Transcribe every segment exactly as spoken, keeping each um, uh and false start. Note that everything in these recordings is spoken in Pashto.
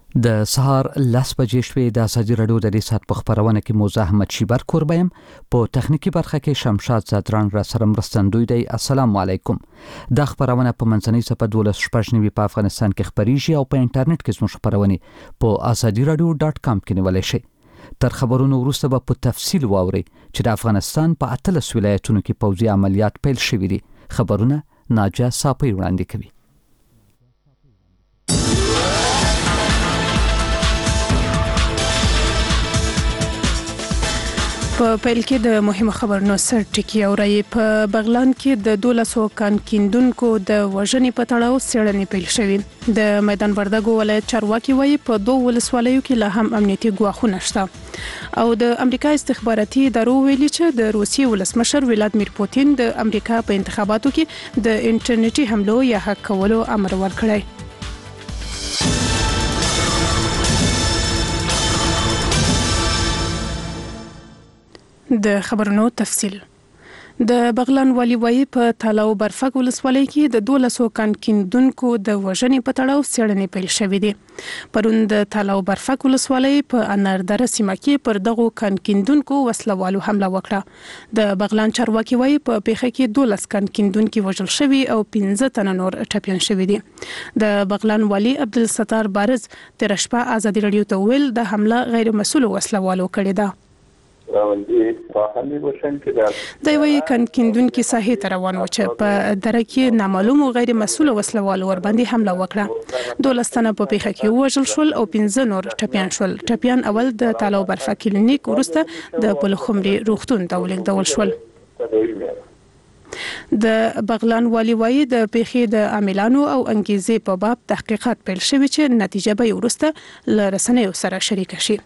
د سهار لس بجې شوې د ازادي راډیو د دې ساعت په خبرونه کې موزه احمد شیبر کوربیم په تخنیکی برخه کې شمشاد زادران را سره مرستندوی دی. السلام علیکم. د خبرونه په منځنۍ صفه دولس شپږنوي په افغانستان کې خبريږي او په انټرنیټ کې زموږ خبرونه په ازادي رادیو ډاټ کام کې نیول شي. تر خبرونو وروسته به په تفصیل واوري چې د افغانستان په اتلس ولایتونو کې پوځي عملیات پیل شوي دي. خبرونه ناجا صافي وړاندې کوي. په پیل کې د مهمه خبرونو سر ټکی اوري. په بغلان کې د دولسو کان کیندونکو د وژنې په تړاو څېړنې پیل شوې. د میدان وردګو ولایت چارواکي وایي په دوه ولسوالیو کې لا هم امنیتي ګواښونه شته. او د امریکا استخباراتي ادارو ویلي چې د روسیې ولسمشر ولادیمیر پوتین د امریکا په انتخاباتو کې د انټرنیټي حملو یا هک کولو امر ورکړی. د خبرونو تفصیل. د بغلان والی وایي په تالاو برفک ولسوالۍ کې د دولسو کان کیندونکو د وژنې په تړاو څېړنې پیل شوې دي. پرون د تالاو برفک ولسوالۍ په اناردره سیمه کې پر دغو کان کیندونکو وسلوالو حمله وکړه. د بغلان چارواکي وایي په پیښه کې دولس کان کیندونکي وژل شوي او پنځه تنه نور ټپیان شوي دي. د بغلان والی عبدالستار بارز تیر شپه ازادي راډیو ته ویل د حمله غیر مسؤل وسلوالو کړې ده. د یوې کان کیندونکي ساحې ته روان و چې په دره کې نامعلوم او غیر مسؤل وسلوالو ور باندې حمله وکړه. دولس تنه په پیښه کې وژل شول او پنځه نور ټپیان شول. ټپیان اول د تالاو برفک کلینیک وروسته د پلخمري روغتون ته ولېږدول شول. د بغلان والی وایي د پیښې د عاملانو او انګیزې په باب تحقیقات پیل شوي چې نتیجه به وروسته له رسنیو سره شریک شي.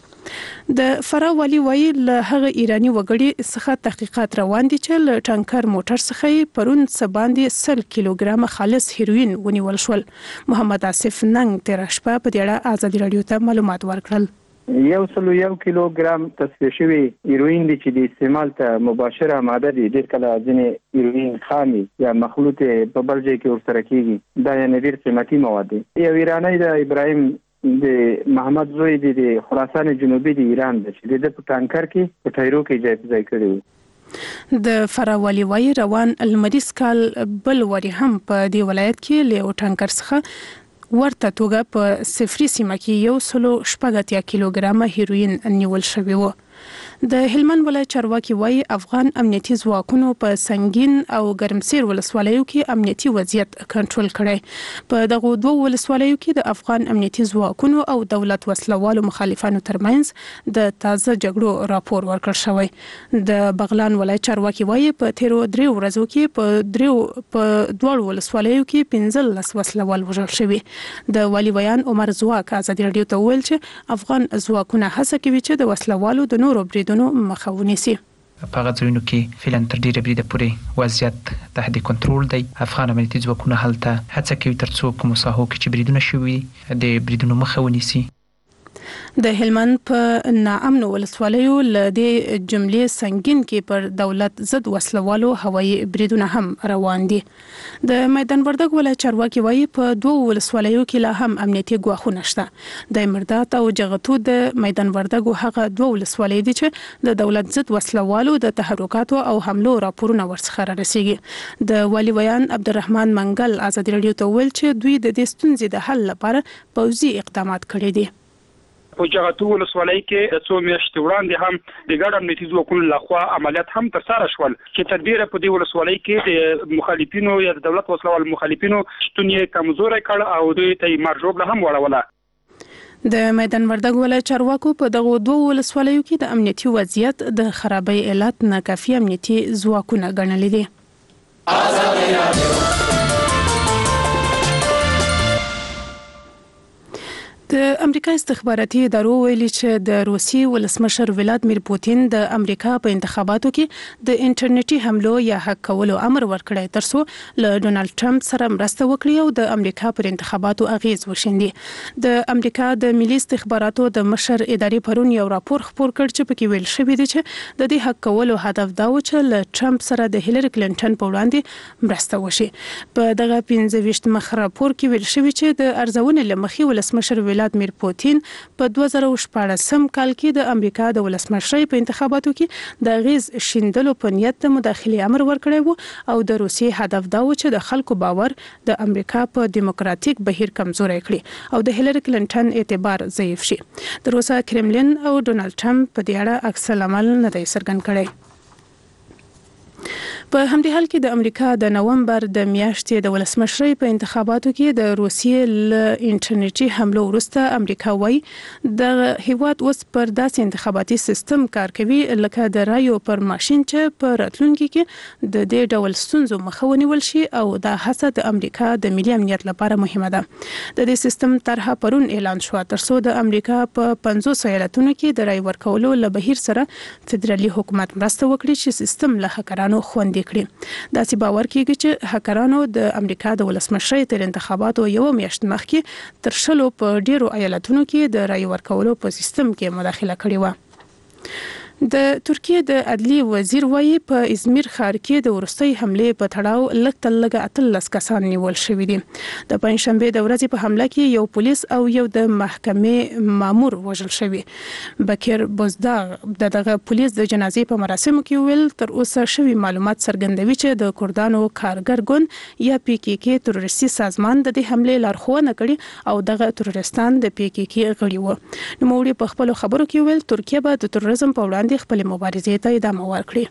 د فرا والی وایي له هغه ایرانی وګړي څخه تحقیقات روان دي چې له ټانکر موټر څخه پرون څه باندې سل کیلوګرام خالص هیروین ونیول شول. محمد آصف ننګ تیر شپه په دې اړه ازادي راډیو ته معلومات ورکړل. یو سل یو کیلوګرام تصفیه شوی هیروین دي چې د استعمال ته مباشره ماده دي. ډېر کله ځینې هیروین خامي یا مخلوط په بل ځای کې ورسره کیږي. دا یې ډېر قیمتي مواد دي. یو ایرانی د ابراهیم د محمد زوی د خراسان جنوبي د ایران د چې د په ټانکر کې په ټایرو کې ځای ځای کړی. د فراوالي وای روان المریس کال بل وری هم په دې ولایت کې له ټانکر څخه ورته توګه په صفري سیمه کې یو سلو شپږ کیلوګرام هیروین نیول شوی و. د هلمند ولایت چارواکي وای افغان امنیتي ځواکونو په سنگین او ګرمسیر ولسوالیو کې امنیتي وضعیت کنټرول کړی. په دغه دوه ولسوالیو کې د افغان امنیتي ځواکونو او دولت وسلوالو مخالفانو ترمنځ د تازه جګړو راپور ورکړ شوی. د بغلان ولایت چارواکي وای په تیرو درې ورځو کې په دریو په دوه ولسوالیو کې پنځلس وسلوال وژل شوي. د والی بیان عمر زواک ازادي راډیو ته ویل چې افغان ځواکونه هڅه کوي چې د وسلوالو د نورو بریدونو مخه ونیسي. په هغه ځایونو کې فعلا تر ډیره بریده پورې وضعیت تحت کنټرول دی. افغان امنیتي ځواکونه هلته هڅه کوي ترڅو کوم ساحو کې چې بریدونه شوي د بریدونو مخه ونیسي. د هلمند په ناامن ولسوالیو له دې جملې سنگین کې پر دولت ضد وسلوالو هوایي بریدونه هم روان دي. د میدان وردګ ولایت چارواکي وایي په دوه ولسوالیو کې لا هم امنیتي ګواښونه شته. د مردات او جغتو د میدان وردګ هغه دوه ولسوالۍ دي چې د دولت ضد وسلوالو د تحرکاتو او حملو راپورونه ورڅخه رارسیږي. د والی بیان عبدالرحمن منګل ازادي راډیو ته ویل چې دوی د دې ستونزې د حل لپاره پوځي اقدامات کړي دي. په جغتو ولسوالۍ کې د څو میاشتې وړاندې هم د ګډ امنیتي ځواکونو لخوا عملیات هم ترسره شول چې تدبیر په دې ولسوالۍ کې د مخالفینو یا د دولت وسلوال مخالفینو شتون یې کمزوري کړ او دوی ته مرجوب هم وړوله. د میدان وردګ ولایت چارواکو په دغه دوه ولسوالیو کې د امنیتي وضعیت د خرابۍ علت ناکافي امنیتي ځواکونه ګڼلي دي. ازادي راډیو د امریکا استخباراتي ادارو ویلي چې د روسیې ولسمشر ولادیمیر پوتین د امریکا په انتخاباتو کې د انټرنیټي حملو یا هک کولو امر ورکړی ترڅو له ډونالد ټرمپ سره مرسته وکړي او د امریکا پر انتخاباتو اغیز وشیندي. د امریکا د ملي استخباراتو د مشر ادارې پرون یو راپور خپور کړ چې پکې ویل شوی دی چې د دې هک کولو هدف دا و چې له ټرمپ سره د هیلری کلینټن په وړاندې مرسته وشي. په دغه پنځه ویشت مخ راپور کې ویل شوی چې د ارزونې لمخې ولسمشر ولادیمیر پوتین په دوه زره شپاړسم کال کې د امریکا د ولسمشرۍ په انتخاباتو کې د غیز شیندلو په نیت د مداخلې امر ورکړی وو او د روسیې هدف دا و چې د خلکو باور د امریکا په دیموکراتیک بهیر کمزوري کړي او د هیلری کلینټن اعتبار ضعیف شي. د روسا کرملین او ډونالد ټرمپ په دې اړه عکس العمل نه دی څرګند کړی. په همدې حال کې د امریکا د نومبر د میاشتې د ولسمشرۍ په انتخاباتو کې د روسیې له انټرنیټي حملو وروسته امریکا وايي د هیواد اوس پر داسې انتخاباتي سیستم کار کوي لکه د رایو پر ماشين چې په راتلونکي کې د دې ډول ستونزو مخه ونیول شي او دا هڅه د امریکا د ملي امنیت لپاره مهمه ده. د دې سیستم طرحه پرون اعلان شو ترڅو د امریکا په پنځوس ایالتونو کې د رای ورکولو له بهیر سره فدرالي حکومت مرسته وکړي چې سیستم له هکرانو خوندي کړي. داسې باور کیږي چې هکرانو د امریکا د ولسمشرۍ تر انتخاباتو یو میاشت مخکې تر شلو په ډیرو ایالتونو کې د رای ورکولو په سیستم کې مداخله کړې و. د ترکیه د عدلیې وزیر وایي په ازمیر ښار کې د ورستۍ حملې په تړاو لږ تر لږه اتلس کسان نیول شوي دي. د پنځشنبه د ورځې په حمله کې یو پولیس او یو د محکمې مامور وژل شوی. بکر بوزداغ دغه پولیس د جنازې په مراسمو کې ویل تر اوسه شوی معلومات څرګندوي چې د کردانو کارګر ګوند یا پی کی کی تروریستي سازمان د دې حملې لارښوونه کړې او دغه تروریستان د پی کی کی غړي وو. نو موږ په خپل خبرو کې ویل ترکیه به د تروریزم په وړاندې خپل مبارزې ته ادامه ورکړي.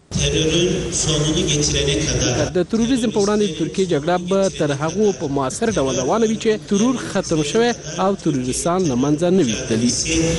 د تروریزم په وړاندې د ترکیه جګړه به تر هغه په موثر ډول روانه وي چې ترور ختم شوی او تروریستان له منځه نه وي تللي.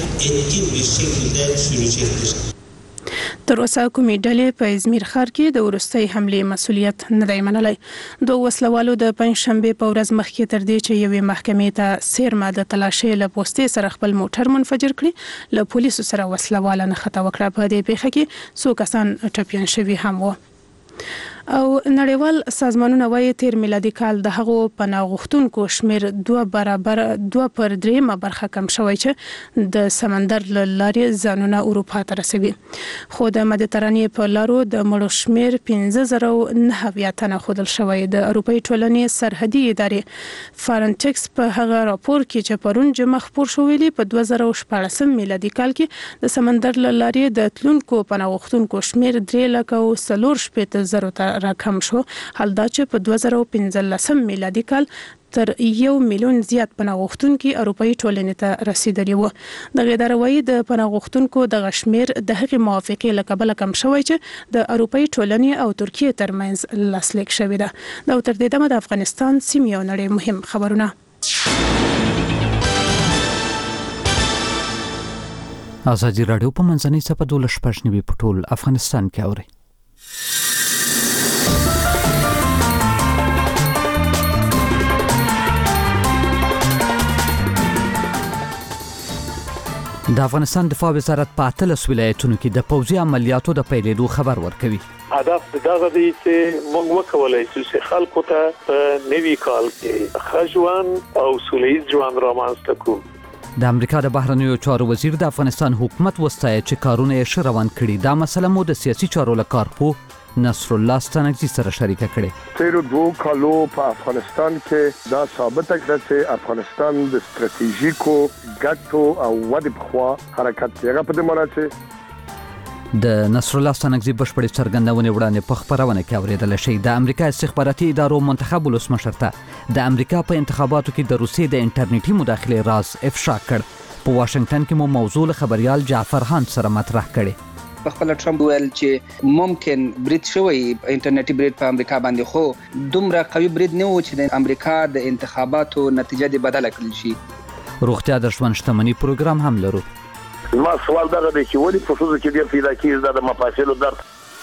تر اوسه کومې ډلې په ازمیر ښار کې د ورستۍ حملې مسؤلیت نه دی منلی. دوه وسلوالو د پنځشنبه په ورځ مخکې تر دې چې یوې محکمې ته سیرمه د تلاشۍ له پوستې سره خپل موټر منفجر کړي له پولیسو سره وسلواله نښته وکړه. په دې پیښه کې څو کسان ټپیان شوي هم وو. او نړیوال سازمانونه وايي تیر میلادي کال د هغو پناه غوښتونکو شمیر دوه برابر دوه پر دریمه برخه کم شوی چې د سمندر له لارې ځانونه اروپا ته رسوي. خو د مدیترانې په لارو د مړو شمیر پنځه زره نه اویا تنه ښودل شوی. د اروپایي ټولنې سرحدي ادارې فارنټکس په هغه راپور کې چې پرون جمعه خپور شو ویلي په دوه زره شپاړسم میلادي کال کې د سمندر له لارې د تلونکو پناه غوښتونکو شمیر درې لکه او څلور شپېته زره ته راکم شو. حال دا چې په دوه زره پنځلسم میلادي کال تر یو میلیون زیات پناه غوښتونکي اروپایي ټولنې ته رسیدلي وو. دغه اداره وايي د پناه غوښتونکو دغه شمیر د هغې موافقې له کبله کم شوی چې د اروپایي ټولنې او ترکیه ترمنځ لاسلیک شوی ده. دا تر دې دمه د افغانستان سیمې او نړۍ مهم خبرونه. ازادي راډیو په منځنۍ صفحه دولس شپږ نوي په ټول افغانستان کې اوري. د افغانستان دفاع وزارت په اتلس ولایتونو کې د پوځي عملیاتو د پیلېدو خبر ورکوي. هدف دغه دی چې موږ وکولای شو چې خلکو ته په نوي کال کې ښه ژوند او سولیز ژوند رامنځته کړو. د امریکا د بهرنیو چارو وزیر د افغانستان حکومت وستایه چې کارونه یې ښه روان کړي. دا مسله مو د سیاسي چارو له کارپوه نصر الله ستانکزي سره شریکه کړې. تیرو دوه کالو په افغانستان کې دا ثابته کړه چې افغانستان د ستراتیژیکو ګټو او ودې په خوا حرکت کوي. په دې معنی چې د نصر الله ستانکزي بشپړې څرګندونې وړاندې په خبرونه کې اوریدل شي. د امریکا استخباراتي ادارو منتخب ولسمشر ته د امریکا په انتخاباتو کې د روسیې د انټرنیټي مداخلې راز افشا کړ. په واشنگټن کې مو موضوع له خبريال جعفر خان سره مطرح کړي. په خپل ټرمپ ویل چې ممکن برید شوی انټرنیټي برید په امریکا باندې خو دومره قوي برید نه و چې د امریکا د انتخاباتو نتیجه دې بدله کړل شي. روغتیا د ژوند شتمنۍ پروګرام هم لرو. ما سوال دغه دی چې ولې په څه کې ډیر پیدا کیږي د مفاصلو درد.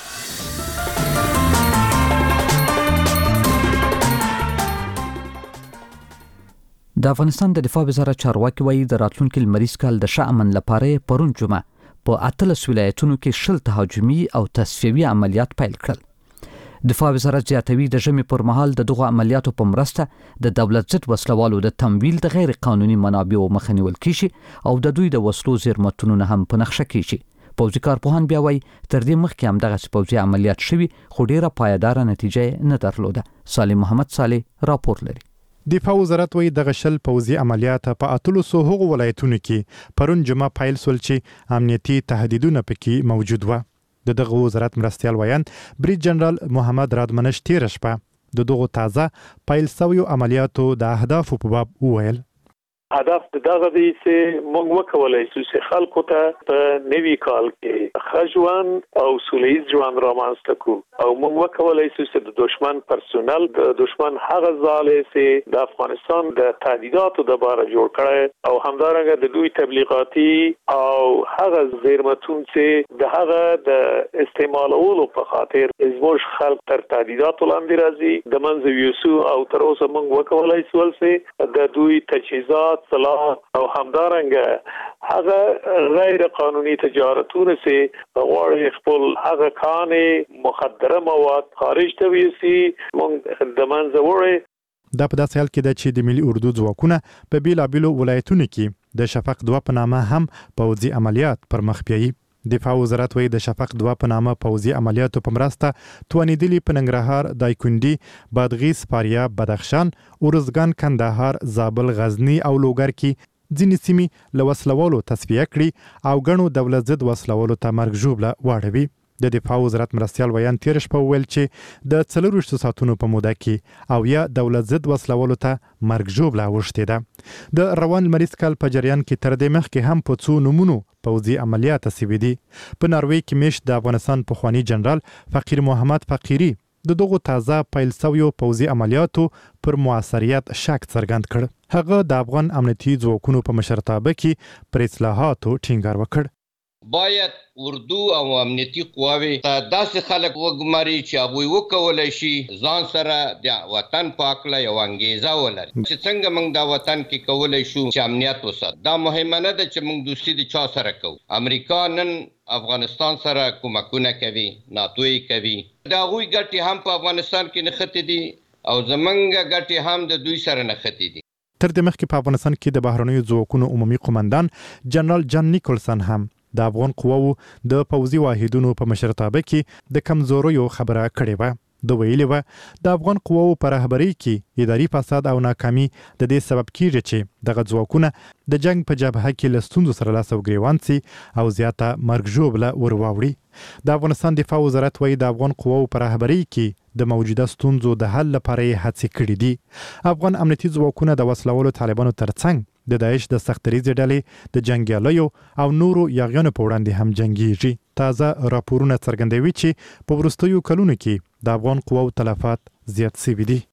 د افغانستان د دفاع وزارت چارواکي وایي د راتلونکي لمریز کال د ښه امن لپاره پرون جمعه په اتلس ولایتونو کې شل تهاجمي او تصفیوي عملیات پیل کړل. دفاع وزارت زیاتوي د ژمي پر مهال د دغو عملیاتو په مرسته د دولت ضد وسلوالو د تمویل د غیر قانوني منابعو مخه نیول کیږي او د دوی د وسلو زیرمتونونه هم په نښه کیږي. پوځي کارپوهان بیا وایي تر دې مخکې هم دغه پوځي عملیات شوي خو ډیره پایداره نتیجه نه درلوده. صالح محمد صالح راپور لري. دفاع وزارت وایي دغه شل پوځي عملیات په اتلسو هغو ولایتونو کې پرون جمعه پیل سول چې امنیتي تهدیدونه پکې موجود و. د دغه وزارت مرستیال ویان بریج جنرال محمد رادمنش تیر شپه د دغه تازه پیل سویو عملیاتو د اهدافو په باب وویل. هدف دغه دی چې موږ وکولای شو چې خلکو ته په نوي کال کې خجوان او سولهییز ژوند رامنځته کړو او موږ وکولای شو چې د دشمن پرسونل د دشمن هغه ځاله چې د افغانستان د تهدیداتو د باره جوړ کړي او همدارنګه د دوی تبلیغاتي او هغه زیرمتون چې د هغه د استعمالولو په خاطر زموږ خلک تر تهدیداتو لاندې راځي د منځ ویوسو او تر اوسه موږ وکولای شو چې د دوی تجهیزات صلاح او همدارنګه هغه غیر قانوني تجارتونه چې غواړي خپل هغه کانې مخدره مواد خارج ته ویسي موږ د منځه وړي. دا په داسې حال کې ده چې د ملي اردو ځواکونه په بیلابیلو ولایتونو کې د شفق دوه په نامه هم پوځي عملیات پر مخ بیایي. دفاع وزارت وایي د شفق دوه په نامه پوځي عملیاتو په مرسته توانیدلي په ننګرهار، دایکنډي، بادغیس، فاریاب، بدخشان، ارزګان، کندهار، زابل، غزني او لوګر کې ځینې سیمې له وسلوالو تصفیه کړي او ګڼو دولت ضد وسلوالو ته مرګ ژوبله واړوي. د دفاع وزارت مرستیال ویان تیر شپه وویل چې د څلورویشتو ساعتونو په موده کې او یا دولت ضد وسلوالو ته مرګ ژوبله اوښتې ده. د روان لمریز کال په جریان کې تر دې مخکې هم په څو نومونو پوځي عملیات سوي دي. په ناروې کې میشت د افغانستان پخوانی جنرال فقیر محمد فقیری د دغو تازه پیل سویو پوځي عملیاتو پر موثریت شک څرګند کړ. هغه د افغان امنیتي ځواکونو په مشرتابه کې پر اصلاحاتو ټینګار وکړ. باید اردو او امنیتي قواوی ته داسې خلک وګماري چې هغوی وکولای شي ځان سره د وطن په هکله یو انګیزه ولري چې څنګه موږ د وطن کې کولی شو چې امنیت وساتو. دا مهمه نه ده چې موږ دوستي د چا سره کوو. امریکا نن افغانستان سره کومکونه کوي، ناتو یې کوي. د هغوی ګټې هم په افغانستان کې نښتې دي او زمونږ ګټې هم د دوی سره نښتې دي. تر دې مخکې په افغانستان کې د بهرنیو ځواکونو عمومي قومندان جنرال جان نیکولسن هم د افغان قواو د پوځي واحدونو په مشرتابه کې د کمزوریو خبره کړې وه. د ویلي وه د افغان قواو په رهبرۍ کې اداري فساد او ناکامي د دې سبب کیږي چې دغه ځواکونه د جنگ په جبهه کې له ستونزو سره لاس او ګریوان سي او زیاته مرګ ژوبله ور واوړي. د افغانستان دفاع وزارت وایي د افغان قواو په رهبرۍ کې د موجوده ستونزو د حل لپاره یې هڅې کړې دي. افغان امنیتي ځواکونه د وسلوالو طالبانو ترڅنګ د داعش د سختریزې ډلې د جنګیالیو او نورو یاغیانو په وړاندې هم جنګیږي. تازه راپورونه څرګندوي چې په وروستیو کلونو کې د افغان قواو تلفات زیات شوي دي.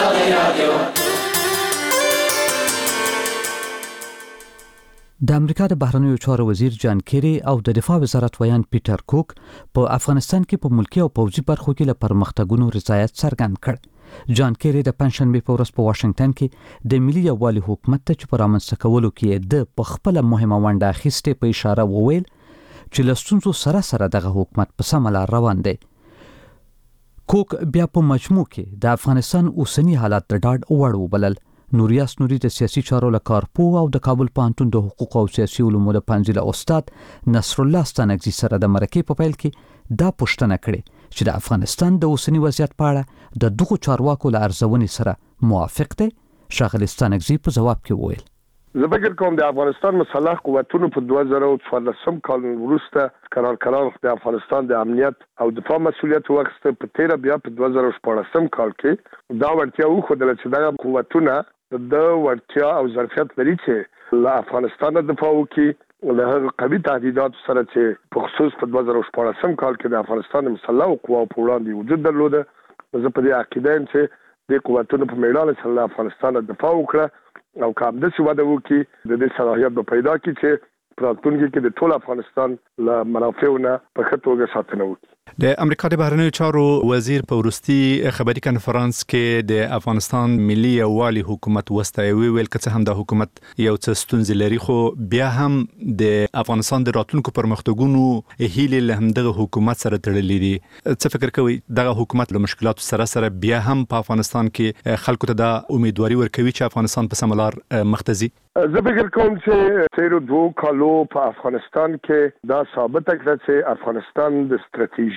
د امریکا د بهرنیو چارو وزیر جان کیری او د دفاع وزارت ویان پیټر کوک په افغانستان کې په ملکی او پوځي برخو کې له پرمختګونو رضایت څرګند کړ. جان کیری د پنځشنبه په ورځ په واشنگټن کې د ملي یووالي حکومت ته چې په رامنځته کولو کې د په خپل مهمه ونډه اخیستې په اشاره وویل چې له ستونزو سره سره دغه حکومت په سمه لار روان دی. کوک بیا په مجموع کې د افغانستان اوسنی حالات د ډاډ وړ وبلل. نوریاس نوري د سیاسي چارو له کارپوه او د کابل پوهنتون د حقوق او سیاسي علومو د پنځله استاد نصر الله ستانکزي سره د مرکې په پیل کې دا پوښتنه کړې چې د افغانستان د اوسنی وضعیت په اړه د دغو چارواکو له ارزونې سره موافق دی. ښاغلی ستانکزي په ځواب کې وویل زه فکر کوم د افغانستان مسلح قوتونو په دوه زره او څوارلسم کال وروسته قرار قرار د افغانستان د امنیت او دفاع مسؤلیت واخیسته. په تیره بیا په دوه زره شپاړسم کال کې دا وړتیا وښودله چې دغه قوتونه د وړتیا او ظرفیت لري چې له افغانستان دفاع وکړي له هغه قوي تهدیداتو سره چې په خصوص په دوه زره شپاړسم کال کې د افغانستان د مسلحو قواو په وړاندې وجود درلوده. زه په دې عقیده یم چې د قوتونو په میړانه سره له افغانستان دفاع وکړه او که همداسې وده وکړي د دې صلاحیت به پیدا کړي چې په راتلونکي کې د ټول افغانستان له منافعو نه په ښه توګه ساتنه وکړي. د امریکا د بهرنیو چارو وزیر په وروستي خبري کنفرانس کې د افغانستان ملي یووالي حکومت وستایوي ویل که څه هم د حکومت یو څه ستونزې لري خو بیا هم د افغانستان د راتلونکو پرمختګونو هیلې له همدغه حکومت سره تړلې دي. څه فکر کوئ دغه حکومت له مشکلاتو سره سره بیا هم په افغانستان کې خلکو ته د امیدواري ورکوي چې افغانستان په سمه لار مخ ته ځي؟ زه فکر کوم چې تیرو دوو کالو په افغانستان کې دا ثابته کړه چې افغانستان د ستراتیژي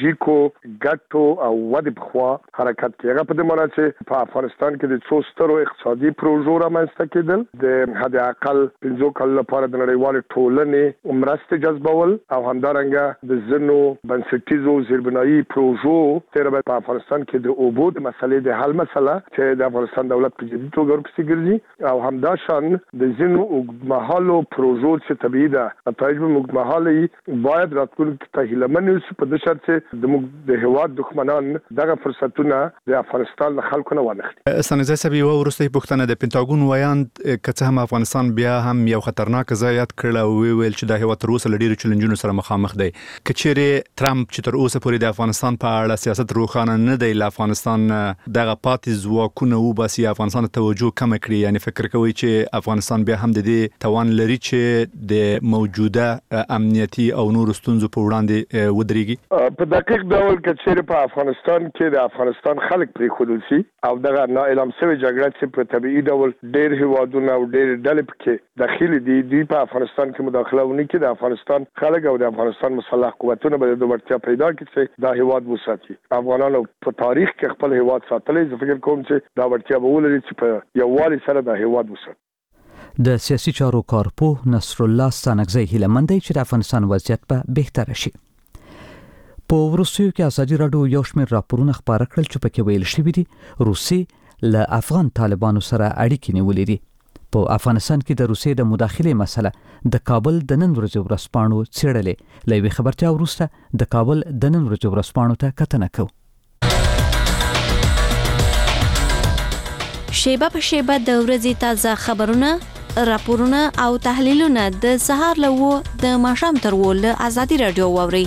ټکنالوژیکو ګټو او ودې په خوا حرکت کوي. هغه په دې معنی چې په افغانستان کې د څو سترو اقتصادي پروژو رامنځته کېدل، د حد اقل پنځو کلونو لپاره د نړیوال ټولنې مرستې جذبول او همدارنګه د ځینو بنسټیزو زیربنایي پروژو تر په افغانستان کې د اوبو د مسلې د حل مسله چې د افغانستان دولت په جدي توګه ورپسې ګرځي او همداشان د ځینو اوږدمهالو پروژو چې طبیعي ده نتایج به اوږدمهالي باید راتلونکي ته هیلهمن اوسو په دې شرط چې د د هېواد دښمنان دغه فرصتونه د افغانستان له خلکو نه وانخلي. سنځه سبي و ورسته پښتنه د پینټاګون وایاند کڅه هم افغانستان بیا هم یو خطرناک ځای یاد کړل او ویل چې د هېواد تر اوسه لډیر چیلنجونو سره مخامخ دی. کچېره ترامپ چې تر اوسه پورې د افغانستان په اړه سیاست روښانه نه دی، له افغانستان دغه پاتې ځواکونه و باسي افغانستان ته توجه کم کړي، یعنی فکر کوي چې افغانستان بیا هم د دې توان لري چې د موجوده امنیتي او نور ستونزو په وړاندې ودرېږي؟ په دقیق ډول کچېره په افغانستان کې د افغانستان خلک پرې خودل سي او دغه نا اعلان شوی جګړه چې په طبيعي ډول ډېر هیوادونه او ډېر ډلې پکې داخلي دي دوی په افغانستان کې مداخله ونی کې د افغانستان خلک او د افغانستان مسلح قوتونه به د ورتیا پیدا کړي چې دا هیواد وساتي. افغانانو په تاریخ کې خپل هیواد ساتلی، زه فکر کوم چې دا ورتیا به ولري چې په یووالي سره د هیواد وساتي. د سیاسي چارو کارپوه نصر الله ستانکزی هیله مند چې د افغانستان وضعیت به بهتر شي. په وروستیو کې ازادي راډیو یو شمېر راپورونه خپاره کړل چې پکې ویل شوي دي روسیې له افغان طالبانو سره اړیکې نیولې دي. په افغانستان کې د روسیې د مداخلې مسله د کابل د نن ورځې ورځپاڼو څېړلې. له یوې خبرتیا وروسته د کابل د نن ورځې ورځپاڼو ته کتنه کوو. شیبه په شیبه د ورځې تازه خبرونه، راپورونه او تحلیلونه د سهار له و د ماښام تر و له ازادي راډیو واورئ.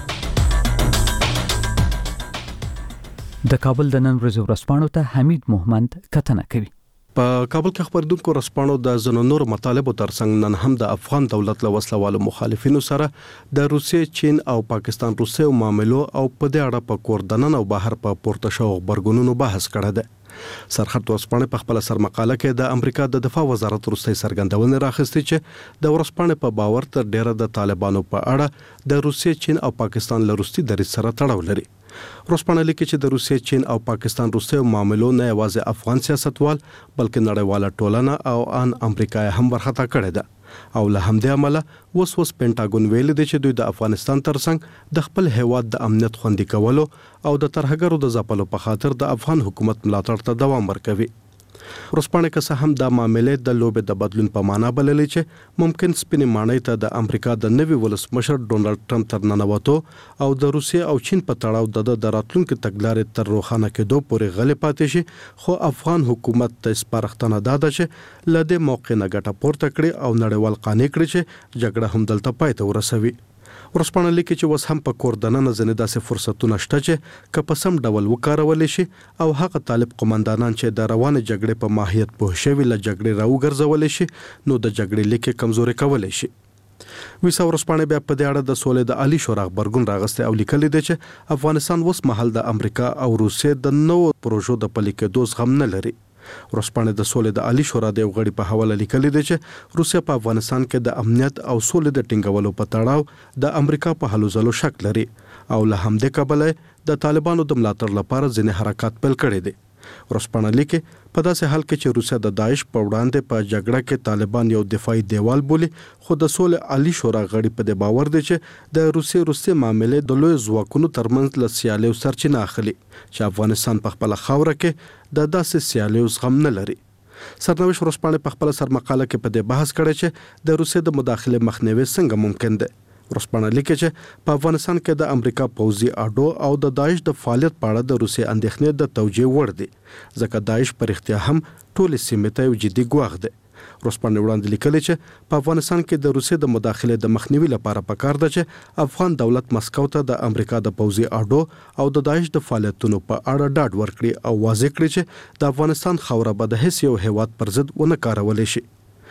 د کابل د نن ورځې ورځپاڼو ته حمید محمد کتنه کوي. په کابل کې خبردونکو رسپانو د زنو نور مطالبو ترڅنګ نن هم د افغان دولت له وسلوالو مخالفینو سره د روسیې، چین او پاکستان روسیې معاملو او په دې اړه په کور دننه او بهر په پورته شو خبرګونونو بحث کړی دی. سرخط ورسپانه په خپل سرمقاله کې د امریکا د دفاع وزارت وروستي څرګندونه راخستې چې د ورسپانه په باور تر ډیره د طالبانو په اړه د روسیې، چین او پاکستان له روسي دریځ سره تړاو لري. ورسپانه لیکي چې د روسیې، چین او پاکستان روسي معاملو نه یوازې افغان سیاستوال بلکې نړیواله ټولنه او ان امریکا هم ورخطا کړې ده او له همدې عمله وس وس پینټاګون ویل دي چې دوی د افغانستان ترڅنګ د خپل هیواد د امنیت خوندي کولو او د ترهګرو د ځپلو په خاطر د افغان حکومت ملاتړ ته دوام ورکوي. ورسپانه که هم د معاملې د لوبې د بدلون په معنا بللې چې ممکن سپینې مانۍ ته د امریکا د نوي ولسمشر ډونالد ټرمپ تر ننوتو او د روسیې او چین په تړاو د د راتلونکو تګلارې تر روښانه کېدو پورې غلې پاتې شي، خو افغان حکومت ته سپارښتنه ده چې له دې موقع نه ګټه پورته کړي او نړیوال قانع کړي چې جګړه هم دلته پای ته ورسوي. ورسپانه لیکي چې وس هم په کور دننه ځنې داسې فرصتونه شته چې که په سم ډول وکارول شي او هغه طالب قومندانان چې د روانې جګړې په ماهیت پوه شوي له جګړې راوګرځول شي نو د جګړې لیکې کمزوري کولی شي. ویسا ورسپانه بیا په دې اړه د سولې د عالی شورا خبرګون راغسته او لیکلي دی چې افغانستان وس محل د امریکا او روسیې د نوو پروژو د پلي کېدو غم نه لري. ورسپانه د سولې د عالی شورا د غړي په حواله لیکلي دی چې روسیا په افغانستان کې د امنیت او سولې د ټینګولو په تړاو د امریکا په هلو ځلو شک لري او له همدې کبله د طالبانو د ملاتړ لپاره ځینې حرکات پیل کړي دي. ورسپانه لیکي په داسې حال کې چې روسیا د داعش په وړاندې په جګړه کې طالبان یو دفاعي دیوال بولي، خو د سولې عالی شورا غړي په دې باور دي چې د روسي روسي معاملې د لوی ځواکونو ترمنځ له سیالیو سرچینه اخلي چې افغانستان په خپل خاوره کې د داسې سیالیو زغم نه لري. سرنوشت ورسپانه په خپل سرمقاله کې په دې بحث کړی چې د روسي د مداخله مخنیوي څنګه ممکن دی. ورسپانه لیکي چې په افغانستان کې د امریکا پوځي اډو او د داعش د فعالیت په اړه د روسي اندېښنې د توجیه وړ دي، ځکه داعش پر اختیا هم ټول سیمې ته یو جدي ګواښ دی. ورسپانه وړاندې لیکلي چې په افغانستان کې د روسي د مداخله د مخنیوي لپاره پکار ده چې افغان دولت مسکو ته د امریکا د پوځي اډو او د داعش د فعالیتونو په اړه ډاډ ورکړي او واضح کړي چې د افغانستان خوره به د هیڅ یو هیواد پر ضد ونه کارول شي.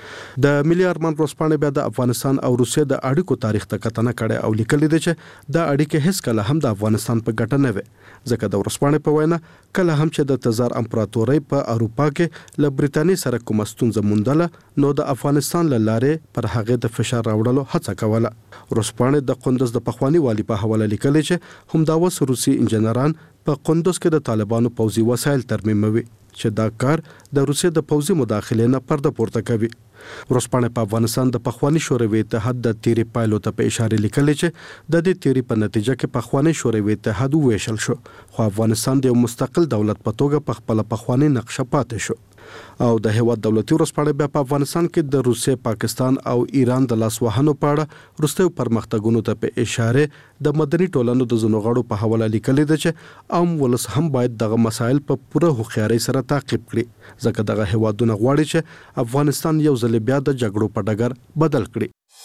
د ملي ارمان ورځپاڼې بیا د افغانستان او روسیې د اړیکو تاریخ ته کتنه کړې او لیکلي دي چې د اړیکې هیڅ کله هم د افغانستان په ګټه نه وي، ځکه د ورځپاڼې په وینا کله هم چې د تزار امپراتورۍ په اروپا کې له برېټانیا سره کوم ستونزه موندله نو د افغانستان له لارې پر هغه د فشار راوړلو هڅه کوله. ورځپاڼې د قندوز د پخوانی والی په حواله لیکلي چې هم دا وس روسي انجنیران په قندوز کې د طالبانو پوځي وسایل ترمیموي چې دا کار د روسیې د پوځي مداخلې نه پرده پورته کوي. ورځپاڼې په افغانستان د پخوانی شوروي اتحاد د تیری پایلو ته په اشاره لیکلي چې د دې تیری په نتیجه کې پخوانی شوروي اتحاد وویشل شو، خو افغانستان د یو مستقل دولت په توګه په خپل پخوانی نقشه پاتې شو. او د هیواد دولتي ورځپاڼې بیا په افغانستان کې د روسیې، پاکستان او ایران د لاسوهنو په اړه وروستیو پرمختګونو ته په اشاره د مدني ټولنو د ځینو غړو په حواله لیکلي ده چې عام ولس هم باید دغه مسایل په پوره هوښیارۍ سره تعقیب کړي، ځکه دغه هیوادونه غواړي چې افغانستان یو ځل بیا د جګړو په ډګر بدل کړي.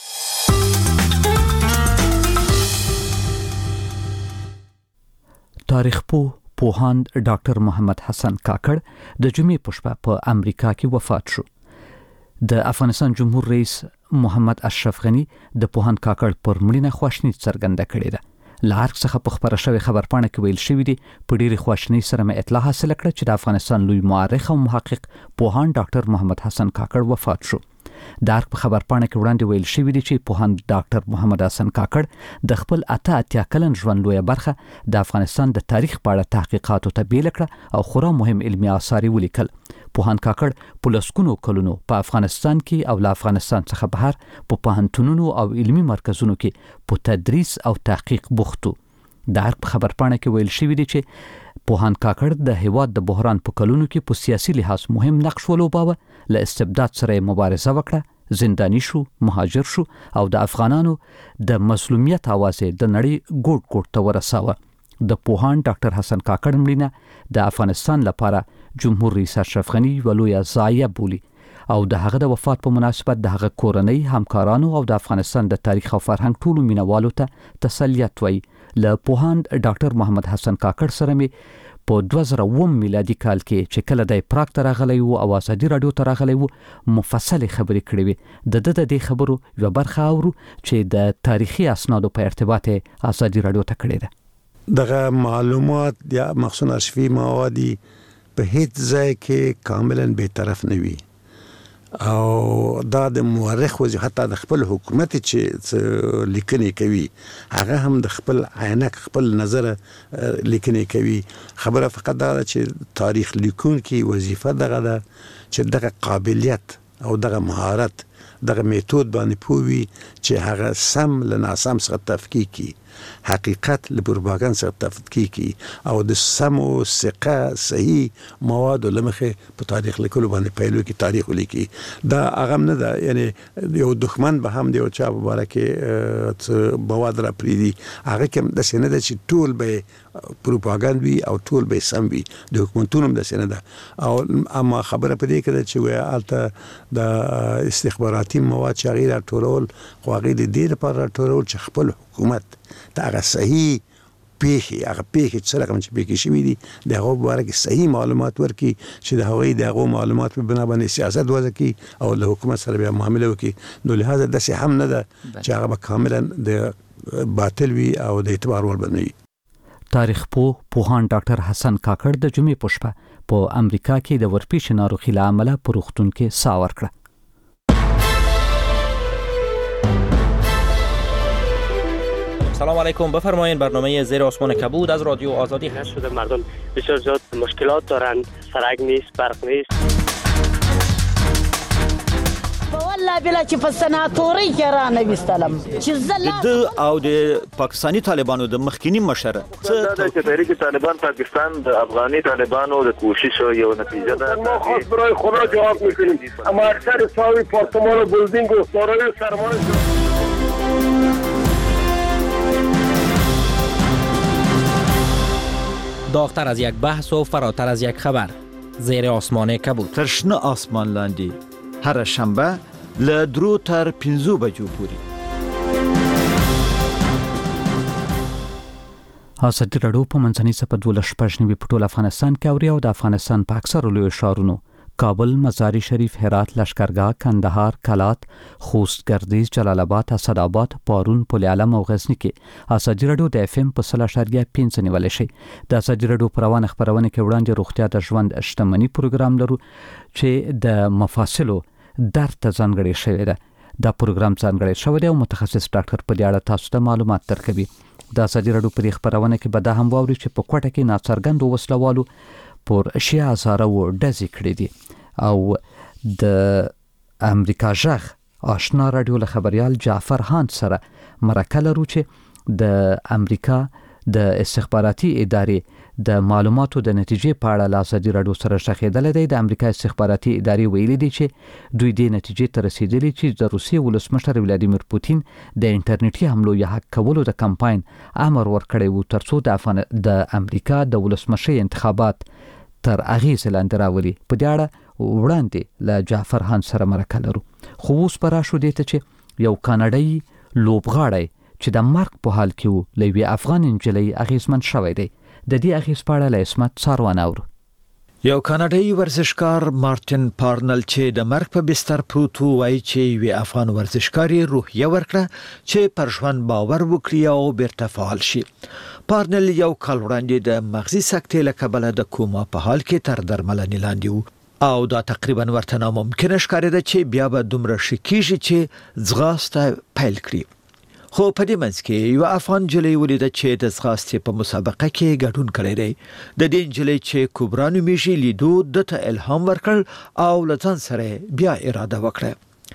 تاریخ پو پوهاند ډاکټر محمد حسن کاکړ د جمعې په شپه په امریکا کې وفات شو. د افغانستان جمهور رئیس محمد اشرف غنی د پوهاند کاکړ پر مړینه خواشیني څرګنده کړې ده. له هر څخه په خبره شوی خبرپاڼه کې ویل شوی دی په ډېرې خواشینۍ سره مې اطلاع حاصل کړه چې د افغانستان لوی مورخ او محقق پوهاند ډاکټر محمد حسن کاکړ وفات شو. د ارګ په خبرپاڼه کې وړاندې ویل شوی دی چې پوهاند ډاکټر محمد حسن کاکړ د خپل اته اتیا کلن ژوند لویه برخه د افغانستان د تاریخ په اړه تحقیقاتو ته بیل کړه او خورا مهم علمي آثار ولیکل. پوهاند کاکړ په لسګونو کلونو په افغانستان کې او له افغانستان څخه بهر په پوهنتونونو او علمي مرکزونو کې په تدریس او تحقیق بوخت و. د ارګ په خبرپاڼه کې ویل شوی دی چې پوهاند کاکړ د هیواد د بحران په کلونو کې په سیاسي لحاظ مهم نقش ولوباوه، له استبداد سره مبارزه وکړه، زندانی شو، مهاجر شو او د افغانانو د مظلومیت आवाज د نړۍ ګوټ ګوټ ته ورساوه. د پوهاند ډاکټر حسن کاکړ مړینه د افغانستان لپاره جمهور رئیس اشرف غنی ولویا ضایعه بولی او د هغه د وفات په مناسبت د هغه کورنۍ، همکارانو او د افغانستان د تاریخ او فرهنګ ټولو مینوالو ته تسلیت وایي. له پوهاند ډاکټر محمد حسن کاکړ سره مې په دوه زره اووه میلادي کال کې چې کله د پراګ ته راغلی و او ازادي راډیو ته راغلی و مفصلې خبرې کړې وې. د ده د دې خبرو یوه برخه اورو چې د تاریخي اسنادو په ارتباط ازادي راډیو ته کړې ده. دغه معلومات یا مخصوص ارشیفي موادی په هیڅ ځای کې کاملا بی‌طرف نه وي او دا د مورخ وځي، حتی د خپل حکومت چې لیکنې کوي هغه هم د خپل عینک خپل نظر لیکنې کوي. خبره فقط دا چې تاریخ لیکونکي وظیفه دغه ده چې دغه قابلیت او دغه مهارت دغه میتود باندې پوي چې هغه سم له ناسم څخه تفکیک کی، حقیقت له پروپاګاندا څخه تفکیک کی او د سم او ثقه صحیح مواد لمخه په تاریخ لیکلو باندې پیلو کې تاریخ لیکي. دا هغه نه ده، یعنی یو دښمن به هم دی او چا مبارکه مواد را پریدي، هغه کوم د سینه ده چې ټول به پروپاګاندا وي او ټول به سم وي، د حکومتونو د سینه ده. او اما خبره پدې کې چې وای الته د استخباراتي مواد چې غیر ټولول خو غیر د دې لپاره ټولول چې خپل حکومت دا هغه صحیح پیښې هغه پیښې چې سره کوم چې پیښې شوي دي د هغو په اړه کې صحیح معلومات ورکړي چې د هغوی د هغو معلومات په بنا باندې سیاست وضع کړي او له حکومت سره بیا معامله وکړي. نو لهذا داسې هم نه ده چې هغه به کاملا د باطل وي او د اعتبار وړ به نه وي. تاریخ پوه پوهاند ډاکټر حسن کاکړ د جمعې په شپه په امریکا کې د ورپېښې ناروغۍ له امله په روغتون کې ساه ورکړه. سلام علیکم، بفرمایید. برنامه زیر آسمان کبود از رادیو آزادی هست. شده مردم بسیار زیاد مشکلات دارند، سرک نیست، برق نیست. والله بلا چې په سناتوري کې را نوستلم چې زله د او د پاکستانی طالبانو د مخکینی مشره څه د تحریک طالبان پاکستان د افغاني طالبانو د کوشش یو نتیجه ده. ما خاص برای خدا جواب میکنیم، اما اکثر ساوی پارتمان و بلدینگ و سارای سرمایه داغتر از یک بحث و فراتر از یک خبر. زیر آسمان کبود. ترشنه آسمان لاندی هر شنبه له درو تر پنځو بجو پورې. ازادي راډیو په منځنۍ سپه دولس شپږ نوي په ټول افغانستان کې اوري او د افغانستان په اکثرو لویو ښارونو کابل، مزار شریف، هرات، لشکرګاه، کندهار، کلات، خوست، ګردیز، جلال آباد، اسداباد، پارون، پل علم او غزنی کې ازادي رادیو د اف ام په سل اشاریه پنځه نیول شي. د ازادي رادیو پروانه خبرونه کې وړاندې روغتیا د ژوند شتمنۍ پروګرام لرو چې د مفاصلو درد ته ځانګړی شوی دی. دا پروګرام ځانګړی شوی دی او متخصص ډاکټر په دې اړه تاسو ته معلومات درکوي. د ازادي رادیو په خبرونه کې به دا هم واوري چې په کوټه کې ناڅرګند وسلوالو پر شیا هزاره و ډزې کړې دي او د امریکا ژغ آشنا رادیو له خبريال جعفر هان سره مرکه لرو چې د امریکا د استخباراتي ادارې د معلوماتو د نتیجې په اړه له ازادي رادیو سره شخېدل دي. د امریکا استخباراتي ادارې ویلي دي چې دوی د نتیجې ته رسیدلي چې د روسیې ولسمشر ولادیمیر پوتین د انټرنیټي حملو یا هک کولو د کمپاین امر ورکړی وو ترڅو د افغان د امریکا د ولسمشر انتخابات تر اغیز لاندې راولي. په دې اړه وړاندې له جعفر هان سره مرکه لرو. خو اوس پر راشو دي ته چې یو کاناډایي لوبغاړی چې د مرګ په حال کې وو له یوې افغان نجلۍ اغیزمن شوی دی. د دې اغیز په اړه له اسمت څاروان اورو. یو کاناډایي ورزشکار مارټین پارنل چې د مرګ په بستر پروت و وایي چې یو افغان ورزشکاري روحیه ورکړه چې پر ژوند باور وکړي او بیرته فعال شي. پارنل یو کال وړاندې د مغزي سکتې له کبله د کوما په حال کې تر درملنې لاندې و او دا تقریبا ورته ناممکنه ښکارېده چې بیا به دومره ښه کېږي چې ځغاسته پیل کړي. خو په دې منځ کې یو افغان نجلۍ ولیده چې د ځغاستې په مسابقه کې ګډون کړی دی. د دې نجلۍ چې کبرا نومیږي لیدو دته الهام ورکړ او له ځان سره بیا اراده وکړه.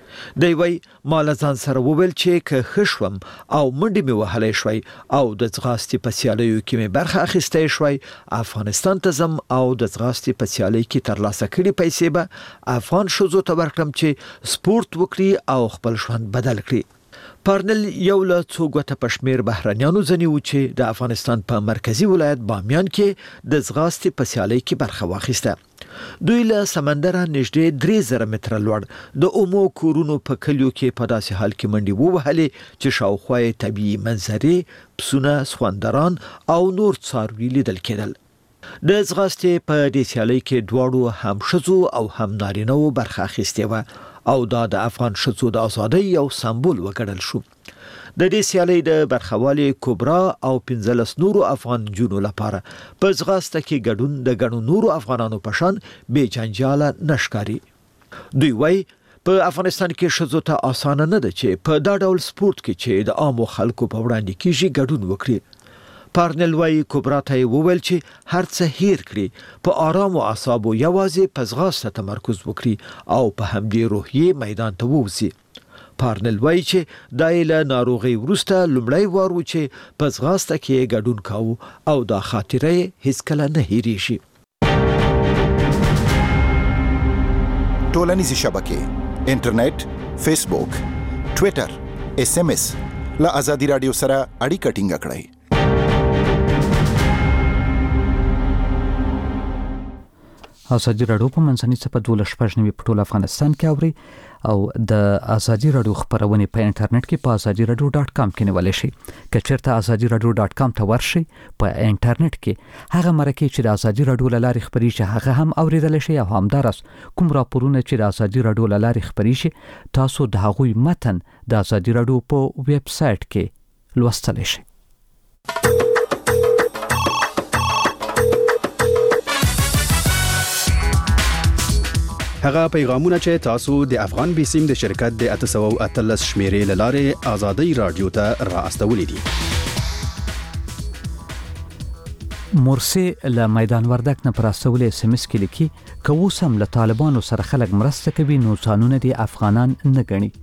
دی وای ما له ځان سره وویل چې که ښه شوم او منډې مې وهلی شوی او د ځغاستې په سیالیو کې مې برخه اخیستی شوی افغانستان ته ځم او د ځغاستې په سیالۍ کې ترلاسه کړي پیسې به افغان ښځو ته ورکړم چې سپورت وکړي او خپل ژوند بدل کړي. پارنل یو له څو ګوته په شمېر بهرنیانو ځنې و چې د افغانستان په مرکزی ولایت بامیان کې د ځغاستې په سیالۍ کې برخه واخیسته. دوی له سمندره نږدې درې زره متره لوړ د اومو کورونو په کلیو کې په داسې حال کې منډې ووهلې چې شاوخوا یې طبیعي منظرې، پسونه، سخوندران او نور څاروي لیدل کېدل. د ځغاستې په دې سیالۍ کې دواړو هم ښځو او هم نارینه‌و برخه اخیستې وه او دا د افغان ښځو د ازادۍ یو سمبول وګڼل شو. د دې سیالۍ د برخوالي کبرا او پنځلس نورو افغان جنونو لپاره په ځغاسته کې ګډون د ګڼو نورو افغانانو په شان بې جنجاله نشکاري. دوی وایي په افغانستان کې ښځو ته اسانه نه ده چې په دا ډول سپورت کې چې د عامو خلکو په وړاندې کېږي ګډون وکړي. پارنل وایي کبرا ته وویل چې هر څه هیر کړي، په آرام او اعصابو یوازې په ځغاسته تمرکز وکړي او په همدې روحیې میدان ته ووځي. پارنل وایي چې دا له ناروغي وروسته لومړی وار و چې په ځغاسته کې ګډون کاوه او دا خاطره هیڅ کله نه هېریږي. ټولنیزې شبکې انټرنیټ، فیسبوک، ټوئیټر، ایس ایم ایس له ازادي رادیو سره اړیکه ټینګه کړئ. ازادي رادیو په منځنۍ څپه دولس شپږ نوي په ټول افغانستان کې اوري او د ازادي رادیو خبرونه په انټرنیټ کې په ازادي رادیو ډاټ کام کې نیول شي. که چیرته ازادي رادیو ډاټ کام ته ورشي په انټرنیټ کې هغه مرکه چې د ازادي رادیو لارې خبري شي هغه هم اوریدل شي او همدارس کوم راپورونه چې د ازادي رادیو لارې خبري شي تاسو د هغوی متن د ازادي رادیو په ویب سټ کې لوستل شي. هغه پیغامونه چې تاسو د افغان بیسیم د شرکت د اته سوه او اتلس شمیرې لاره ازادي رادیو ته راستولې دي. مرسي له میدان وردک نه پراستولې اس ام اس کې لیکي که اوس هم له طالبانو سره خلک مرسته کوي نو ځانونه دي افغانان نه ګڼي.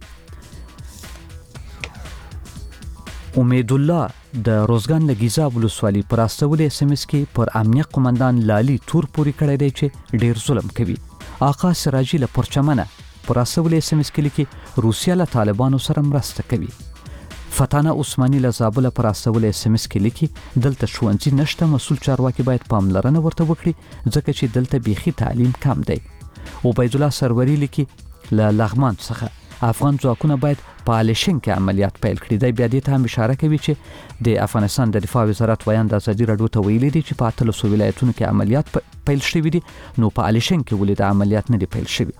امید الله د روزګان لګیزا ولسوالي پراستولې اس ام اس کې پر امنیه قومندان لالي تور پوری کړی دی چې ډیر ظلم کوي. آقا سراجی له پرچمنه پراستولې اس ام اس کې لیکي روسیا له طالبانو سره مرسته کوي. فتانه عثماني له زابل پراستولې اس ام اس کې لیکي دلته ښوونځي نشته، مسؤل چارواکي باید پاملرنه ورته وکړي ځکه چې دلته بیخي تعلیم کم دی. عبید الله سروری لیکي له لغمان څخه افغان ځواکونه باید په الیشن کې عملیات پیل کړي. دی بیا دې ته هم اشاره کوي چې د افغانستان د دفاع وزارت ویان د ازادي رادیو ته ویلي دي چې په اتلسو ولایتونو کې عملیات پیل شوې دي نو په الیشن کې ولې د عملیات نه دی پیل شوی.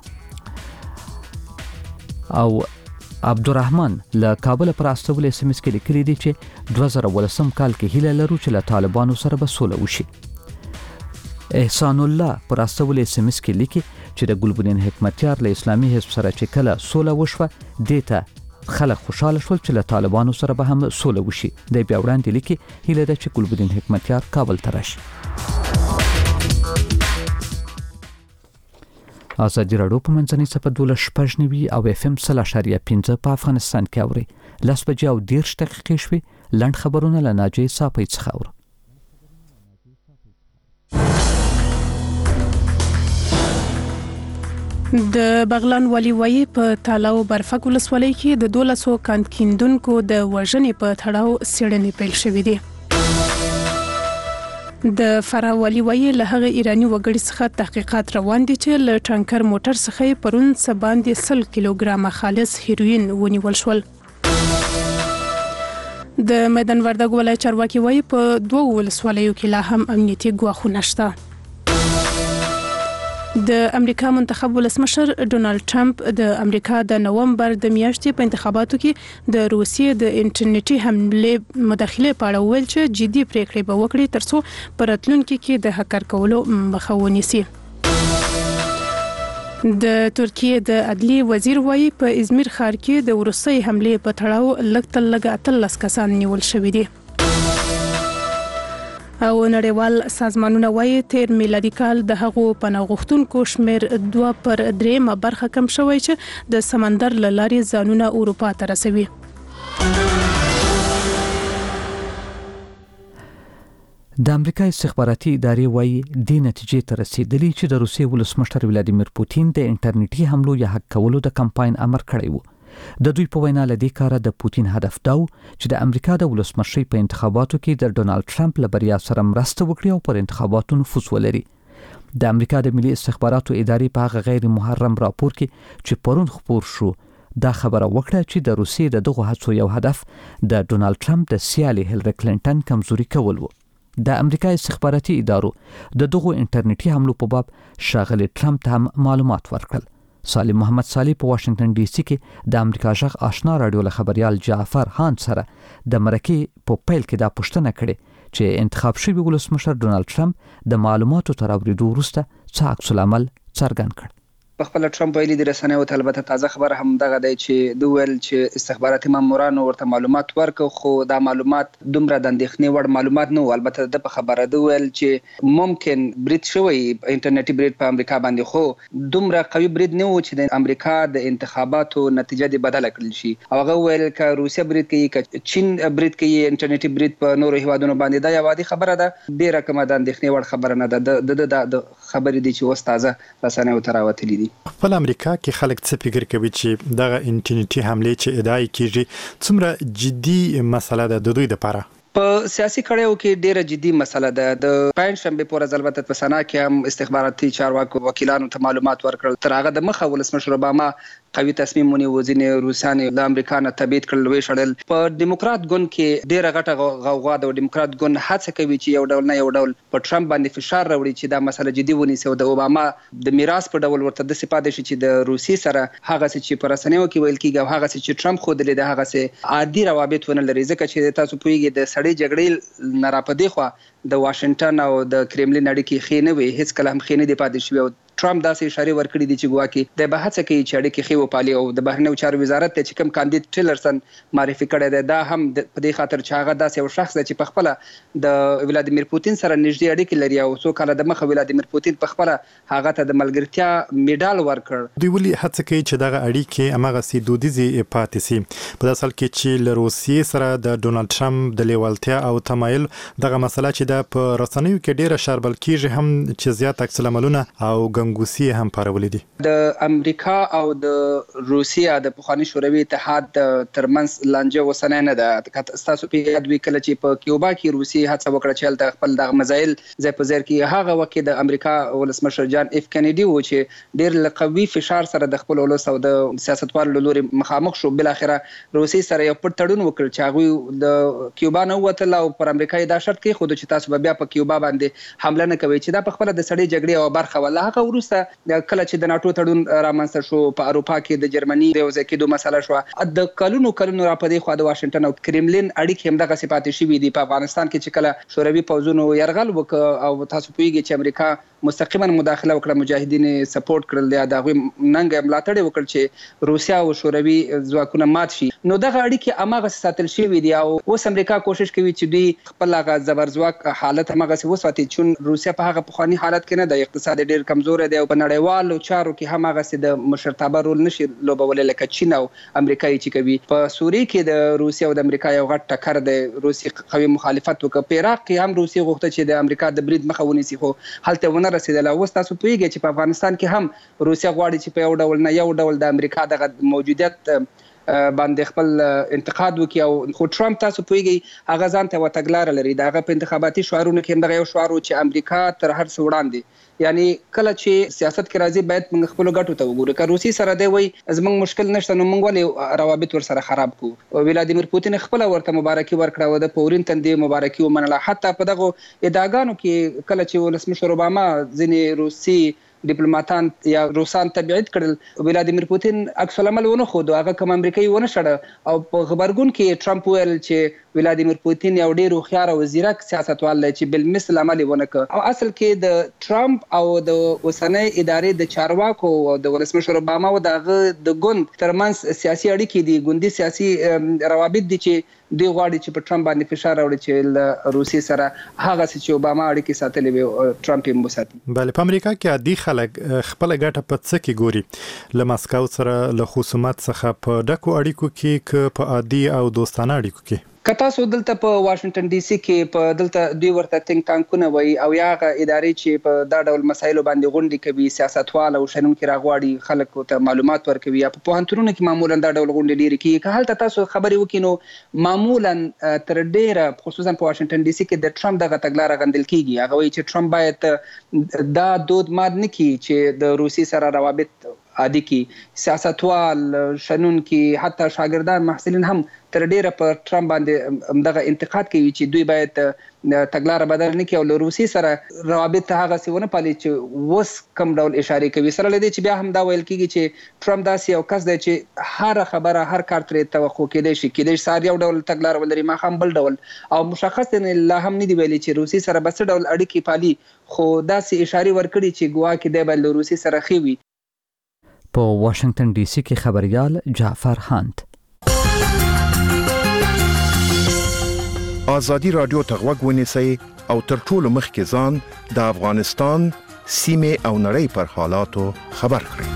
او عبدالرحمن له کابل پر استول اس ام اس کې لیکلي دي چې دوه زره ولسم کال کې هیله لرو چې له طالبانو سره به سوله وشي. احسان الله پر استول اس ام اس کې لیکي چې د ګلبدین حکمتیار له اسلامي حزب سره چې کله سوله وشوه دیته خلک خوشاله شول چې له طالبانو سره به هم سوله وشي. د بیا وړاندې لیکي هیله ده چې ګلبدین حکمتیار کابل ته راشي. آزادي راډیو په منځنۍ صفحه دولس شپږ نوي او اف ام سل اشاریه پنځه په افغانستان کې اوري. لس بجې او دېرش دقیقې شوې. لنډ خبرونه له ناجیې صافۍ څخه اورو. د بغلان والي وایي په تالاو برفک ولسوالۍ کې د دولسو کاند کیندونکو د وژنې په تړاو څېړنې پیل شوې دي. د فراه والي وایي له هغه ایراني وګړي څخه تحقیقات روان دي چې له ټانکر موټر څخه پرون څه باندې سل کیلوګرامه خالص هیروین ونیول شول. د میدان وردګ ولایت چارواکي وایي په دوه ولسوالیو کې لا هم امنیتي ګواښونه شته. د امریکا منتخب ولسمشر ډونالد ټرمپ د امریکا د نومبر د میاشتې په انتخاباتو کې د روسیې د انټرنیټي حملې مداخله په اړه ویل چې جدي پریکړې به وکړي ترڅو په راتلونکي کې د هکر کولو مخه ونیسي. د ترکیې د عدلي وزیر وایي په ازمیر ښار کې د روسي حملې په تړاو لږ تر لږه اتلس کسان نیول شوي دي. او نړیوال سازمانونه وایي تیر میلادي کال د هغو پناه غوښتونکو شمیر دوه پر درېیمه برخه کم شوی چې د سمندر له لارې ځانونه اروپا ته رسوي. د امریکا استخباراتي ادارې وایي دې نتیجې ته رسیدلي چې د روسیې ولسمشر ولادیمیر پوتین د انټرنیټي حملو یا حق کولو د کمپاین امر کړی و. د دوی په وینا لدې کاره د پوتین هدف دا و چې د امریکا د ولسمشرۍ په انتخاباتو کې د ډونالد ټرمپ له بریا سره مرسته وکړي او پر انتخاباتو نفوذ ولري. د امریکا د ملي استخباراتو ادارې په هغه غیر محرم راپور کې چې پرون خپور شو دا خبره وکړه چې د روسیې د دغو هڅو یو هدف د ډونالد ټرمپ د سیالي هیلری کلینټن کمزوري کول و. د امریکا استخباراتي ادارو د دغو انټرنیټي حملو په باب ښاغلي ټرمپ ته هم معلومات ورکړل. سالم محمد صالح په واشنگټن ډي سي کې د امریکا ژغ آشنا رادیو له خبريال جعفر هان سره د مرکې په پیل کې دا پوښتنه کړې چې انتخاب شوی ولسمشر ډونالد ټرمپ د معلوماتو تر اورېدو وروسته څه عکس العمل څرګند کړ. په خپل ټرمپ ویلي د رسنیو ته البته تازه خبر هم دغه دی چې د ویل چې استخباراتي مامورانو ورته معلومات ورکړ خو دا معلومات دومره د اندېښنې وړ معلومات نه و. البته د په خبره د ویل چې ممکن برید شوی انټرنیټي برید په امریکا باندې خو دومره قوي برید نه و چې د امریکا د انتخاباتو نتیجه دې بدله کړل شي. او هغه ویل ک روسیا برید کوي ک چین برید کوي انټرنیټي برید په نورو هیوادونو باندې دا یو عادي خبره ده. ډیره کومه د اندېښنې وړ خبره نه ده. د د خبرې دي چې اوس تازه رسنیو ته راوتلي دي. په امریکا کې خلک څه فکر کوي چې دغه انټرنیټي حمله چې ادعای کیږي څومره جدي مسله ده د دوی لپاره؟ په سیاسي کړهو کې ډیره جدي مسله ده. د پنځ شنبه پورې البته په سنا کې هم استخباراتي چارواکو وکیلانو ته معلومات ورکړل. تر هغه د مخه ولسمشر اوباما قوي تصمیم ونیو ځینې روسان له امریکا نه تبعید کړل وی شړل. په دیموکرات ګوند کې ډیره غټه غوغا د دیموکرات ګوند هڅه کوي چې یو ډول نه یو ډول په ټرمپ باندې فشار راوړي چې دا مسله جدي ونیسي او د اوباما د میراث په ډول ورته د سپاده شي چې د روسي سره هغه چې پر رسنیو کې ویل کیږي هغه چې ټرمپ خو د لیده هغه سه عادي روابط ونه لري ځکه چې تاسو پوهیږئ د سړی جګړې نه را پدې خو د واشنگټن او د کرملین اړیکې خې نه وي هیڅ کله هم خې نه دی پاتې شوی. او ټرمپ داسې اشاره ورکړي دي چې ګواکې د بحث کوي چې اړیکې خې وپالي او د بهرنیو چارو وزارت ته چې کوم کاندید ټیلرسن معرفي کړی دی دا هم په دې خاطر چې هغه داسې یو شخص چې په خپل د ولادیمیر پوتین سره نږدې اړیکې لري او څو کاله د مخه ولادیمیر پوتین په خپل هغه ته د ملګرتیا میډال ورکړ. دوی ولې هڅه کوي چې دغه اړیکې امغه سي دودیزي پاتې سي په داسې حال کې چې له روسیې سره د ډونالد ټرمپ د لیوالتیا او تمایل دغه مسله چې د په رسنیو کې ډیره شاربل کیږي هم چې زیات عکس العملونه او منګوسی هم پارولې دي. د امریکا او د روسیا د پخوانی شوروي اتحاد ترمنځ لانجه وسنه نه ده. تاسو په یاد وی کله چې په کیوبا کې روسي هڅه وکړه چې د خپل د مزایل ځای په ځای کې هغه وخت د امریکا ولسمشر جان اف کینیډي و چې ډیر لقوي فشار سره د خپل ولس او د سیاستوالو لوري مخامخ شو. بل اخره روسي سره یو پټ تړون وکړ چې هغه د کیوبا نه وتل او پر امریکا دا شرط کې خود چې تاسو بیا په کیوبا باندې حمله نه کوي چې دا په خپل د سړي جګړې او برخه ولا هغه ورسته کله چې د ناتو تړون رامنځته شو په اروپا کې د جرمني د وځ کېدو مسله شو د کلونو کلونو را پدې خو د واشنگټن او کرملین اړیکې هم دغه صفات شي وي په افغانستان کې چې کله شوروي پوځونو يرغل وک او تاسو پوهیږئ چې امریکا مستقیما مداخله وکړه مجاهدین سپورټ کړل یا د ننګ ملاتړ وکړ چې روسیا او شوروي ځواکونه مات شي. نو دغه اړیکې اماغه ساتل شي دي او اوس امریکا کوشش کوي چې دوی خپل هغه زبرځواک حالت اماغه وساتي چې روسیا په هغه پخوانی حالت کې نه د اقتصاد ډیر کمزور دی او په نړیوالو چارو کې هم هغه د مشرتابه رول نشي لوبول لکه چین او امریکایي چې کوي. په سوریه کې د روسیا او د امریکا یو غټ ټکر دی. روسي قوي مخالفت وکړ. په عراق کې هم روسي غوښته چې د امریکا د برید مخه ونیسي خو هلته ونه رسیدله. اوس تاسو پوهیږئ چې په افغانستان کې هم روسیا غواړي چې په یو ډول نه یو ډول د امریکا د موجودیت باندې خپل انتقاد وکړي او خو ټرمپ تاسو پوهیږئ هغه ځان ته وتګلار لري. دغه په انتخاباتي شعارونو کې دغه یو شعار چې امریکا تر هر څه وړاندې یعنی کله چې سیاست کې راځي باید موږ خپل ګټو ته وګورو. که روسي سره دی وای زموږ مشکل نشته نو موږ ولې روابط ور سره خراب کو. ولادیمیر پوتین خپل ورته مبارکي ورکړه او د پورین تندې مبارکي ومنله. حتی په دغه ادعاګانو کې کله چې ولسمشر اوباما ځینې روسي ډیپلوماټان یا روسان تبعید کړل ولادیمیر پوتین عکس العمل ونه خو هغه کوم امریکایي ونه شړ او په خبرګون کې ټرمپ ویل چې ولادیمیر پوتین یو ډیر خيار او زیرک سیاستوال دی چې بل مثل عمل ونه کړ. او اصل کې د ټرمپ او د اوسنۍ ادارې د چارواکو او د ولسمشر اوباما او دغه د ګوند ترمنځ سیاسي اړیکې دي ګوندي سیاسي روابط دي چې دی غواړي چې په ټرمپ باندې فشار راوړي چې روسي سره هغه چې اوباما اړیکې ساتلې وي ټرمپ یې وساتي. بل په امریکا کې عادي خلک خپل ګټه په څه کې ګوري له ماسکو سره له خصومت څخه په ډکو اړیکو کې ک په عادي او دوستانه اړیکو کې. کته سو دلته په واشنگټن ډي سي کې په دلته دوی ورته تینک ټانکونه وای او یا ادارې چې په دا ډول مسایلو باندې غونډې کوي سیاستوال او شنونکو راغواړي خلکو ته معلومات ورکوي یا په پوهنتونونو کې معمولا دا ډول غونډې ډېرې کیږي. که هلته تاسو خبرې وکینو معمولا تر ډېره خصوصا په واشنگټن ډي سي کې د ټرمپ دغه تګلارې غندل کیږي. هغه وایي چې ټرمپ باید دا دود ماد نه کړي چې د روسي سره روابط عادي کی. سیاستوال شنونکو حتی شاګردان محصلین هم تر ډیره په ټرمپ باندې دغه انتقاد کوي چې دوی باید تګلارې بدل نه کړي او له روسي سره روابط هغه سونه پالي چې وس کم ډول اشاره کوي. سره لدی چې بیا هم دا ویل کیږي چې ټرمپ داسې یو کس دی چې هر خبره هر کار ترې توقع کېدای شي کېدای سار یو ډول تګلار ولري ما هم بل ډول او مشخص نه لا هم نه دی ویلي چې روسي سره بس ډول اړیکې پالي خو داسې اشاره ورکړي چې ګوا کې دی بل روسي سره خوي. په واشنگټن ډي سي کې خبريال جعفر هاند. آزادی رادیو ته غوږ ونیسئ او تر ټولو مخکې ځان د افغانستان سیمې او نړۍ پر حالاتو خبر کړئ.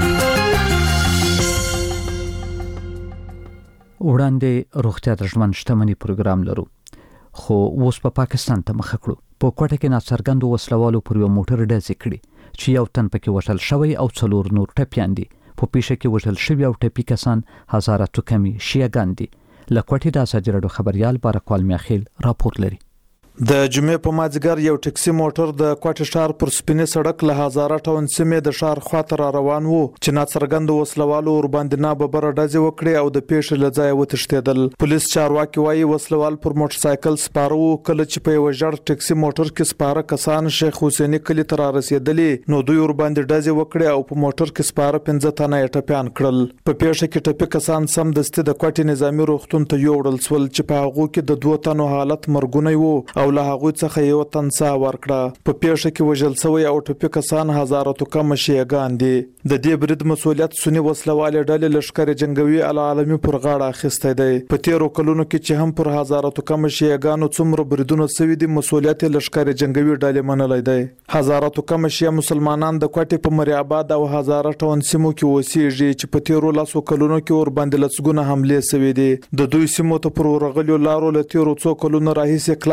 وړاندې روغتیا د ژوند شتمنۍ پروګرام لرو خو اوس په پا پاکستان ته مخ کړو. په کوټه کې ناڅرګند وسلوالو پر یو موټر ډزې کړې چې یو تن پکې وشل شوی او څلور نور ټپيان دي. په پیښه کې وشل شوی او ټپي کسان هزاره تو کمی شیعاګان دي. لکوټی د آزادی رادیو خبريال بارکوال میاخیل راپور لري. د جمعې په مازیګر یو ټکسي موټر د کوټه ښار پر سپینې سړک له هزاره ټاون سیمې د ښار خواته را روان وو چې ناڅرګند وسلوالو ور باندې نه ببره ډزې وکړې او د پیښې له ځایه وتښتېدل. پولیس چارواکي وایي وسلوال پر موټر سایکل سپاره وو. کله چې په یو ژړ ټکسي موټر کې سپاره کسان شیخ حسیني کلی ته را رسیدلې نو دوی ور باندې ډزې وکړې او په موټر کې سپاره پنځه تنه یې ټپيان کړل. په پیښه کې ټپي کسان سم دستي د کوټې نظامی روغتون ته یوړل سول چې په هغه کې د دوه تنو حالت مرګونی وو او له هغه څخه یو تن سا ورکړه. په پیښه کې وژل شوی او ټپي کسان هزاره تو کم شیعاګان دي. د دې برید مسولیت سنی وسلواله ډلې لشکره جنگوي العالمي پر غاړه اخیسته دی. په تیرو کلونو کې چې هم پر هزاره تو کم شیعاګانو څومره بریدونه سوي دي مسولیت لشکره جنگوي ډلې منلای دی. هزاره تو کم شیعه مسلمانان د کوټې په مری آباد او هزاره ټاون سیمو کې اوسېږي چې په تیرو لاسو کلونو کې ور باندې لسګونه حمله سوي دي. د دوی سیمو ته پر ورغلو لارو له تیرو څو کلونو راهیسې کلک امنیت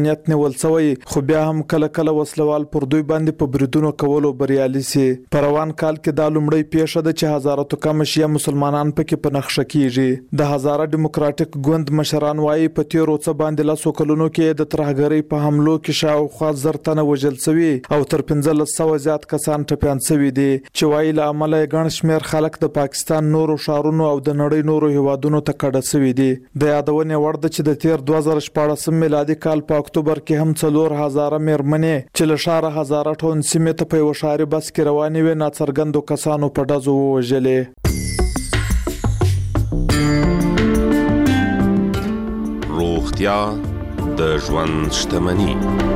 امنیت نیول شوی خو بیا هم کله کله وسلوال پر دوی باندې په بریدونو کولو بریالي سي. په روان کال کې د لومړی پیښه د چې هزاره تو کم شیا مسلمانان پکې په نقشه کیږي. د هزاره ډیموکراټک ګوند مشران وايي په تیرو څه باندې لاسو کلونو کې د ترهګری په حملو کې شاوخوا زر تنه وژل شوی او تر پنځلس سوه زیات کسان ټپيان شوی دي چې وايي له عمله ګڼ شمېر خلک د پاکستان نورو شهرونو او د نړۍ نورو هیوادونو ته کډه شوی دي. د یادونه وړ د چې د تیر دوه زره شپاړس میلادي کال په اکتوبر کې هم څلور هزار مېرمنې چې له شهر هزاره ټون سیمه ته په وشاري بس کې روانې وې ناڅرګندو کسانو په ډزو وژلې. روغتیا د ژوند شتمنی.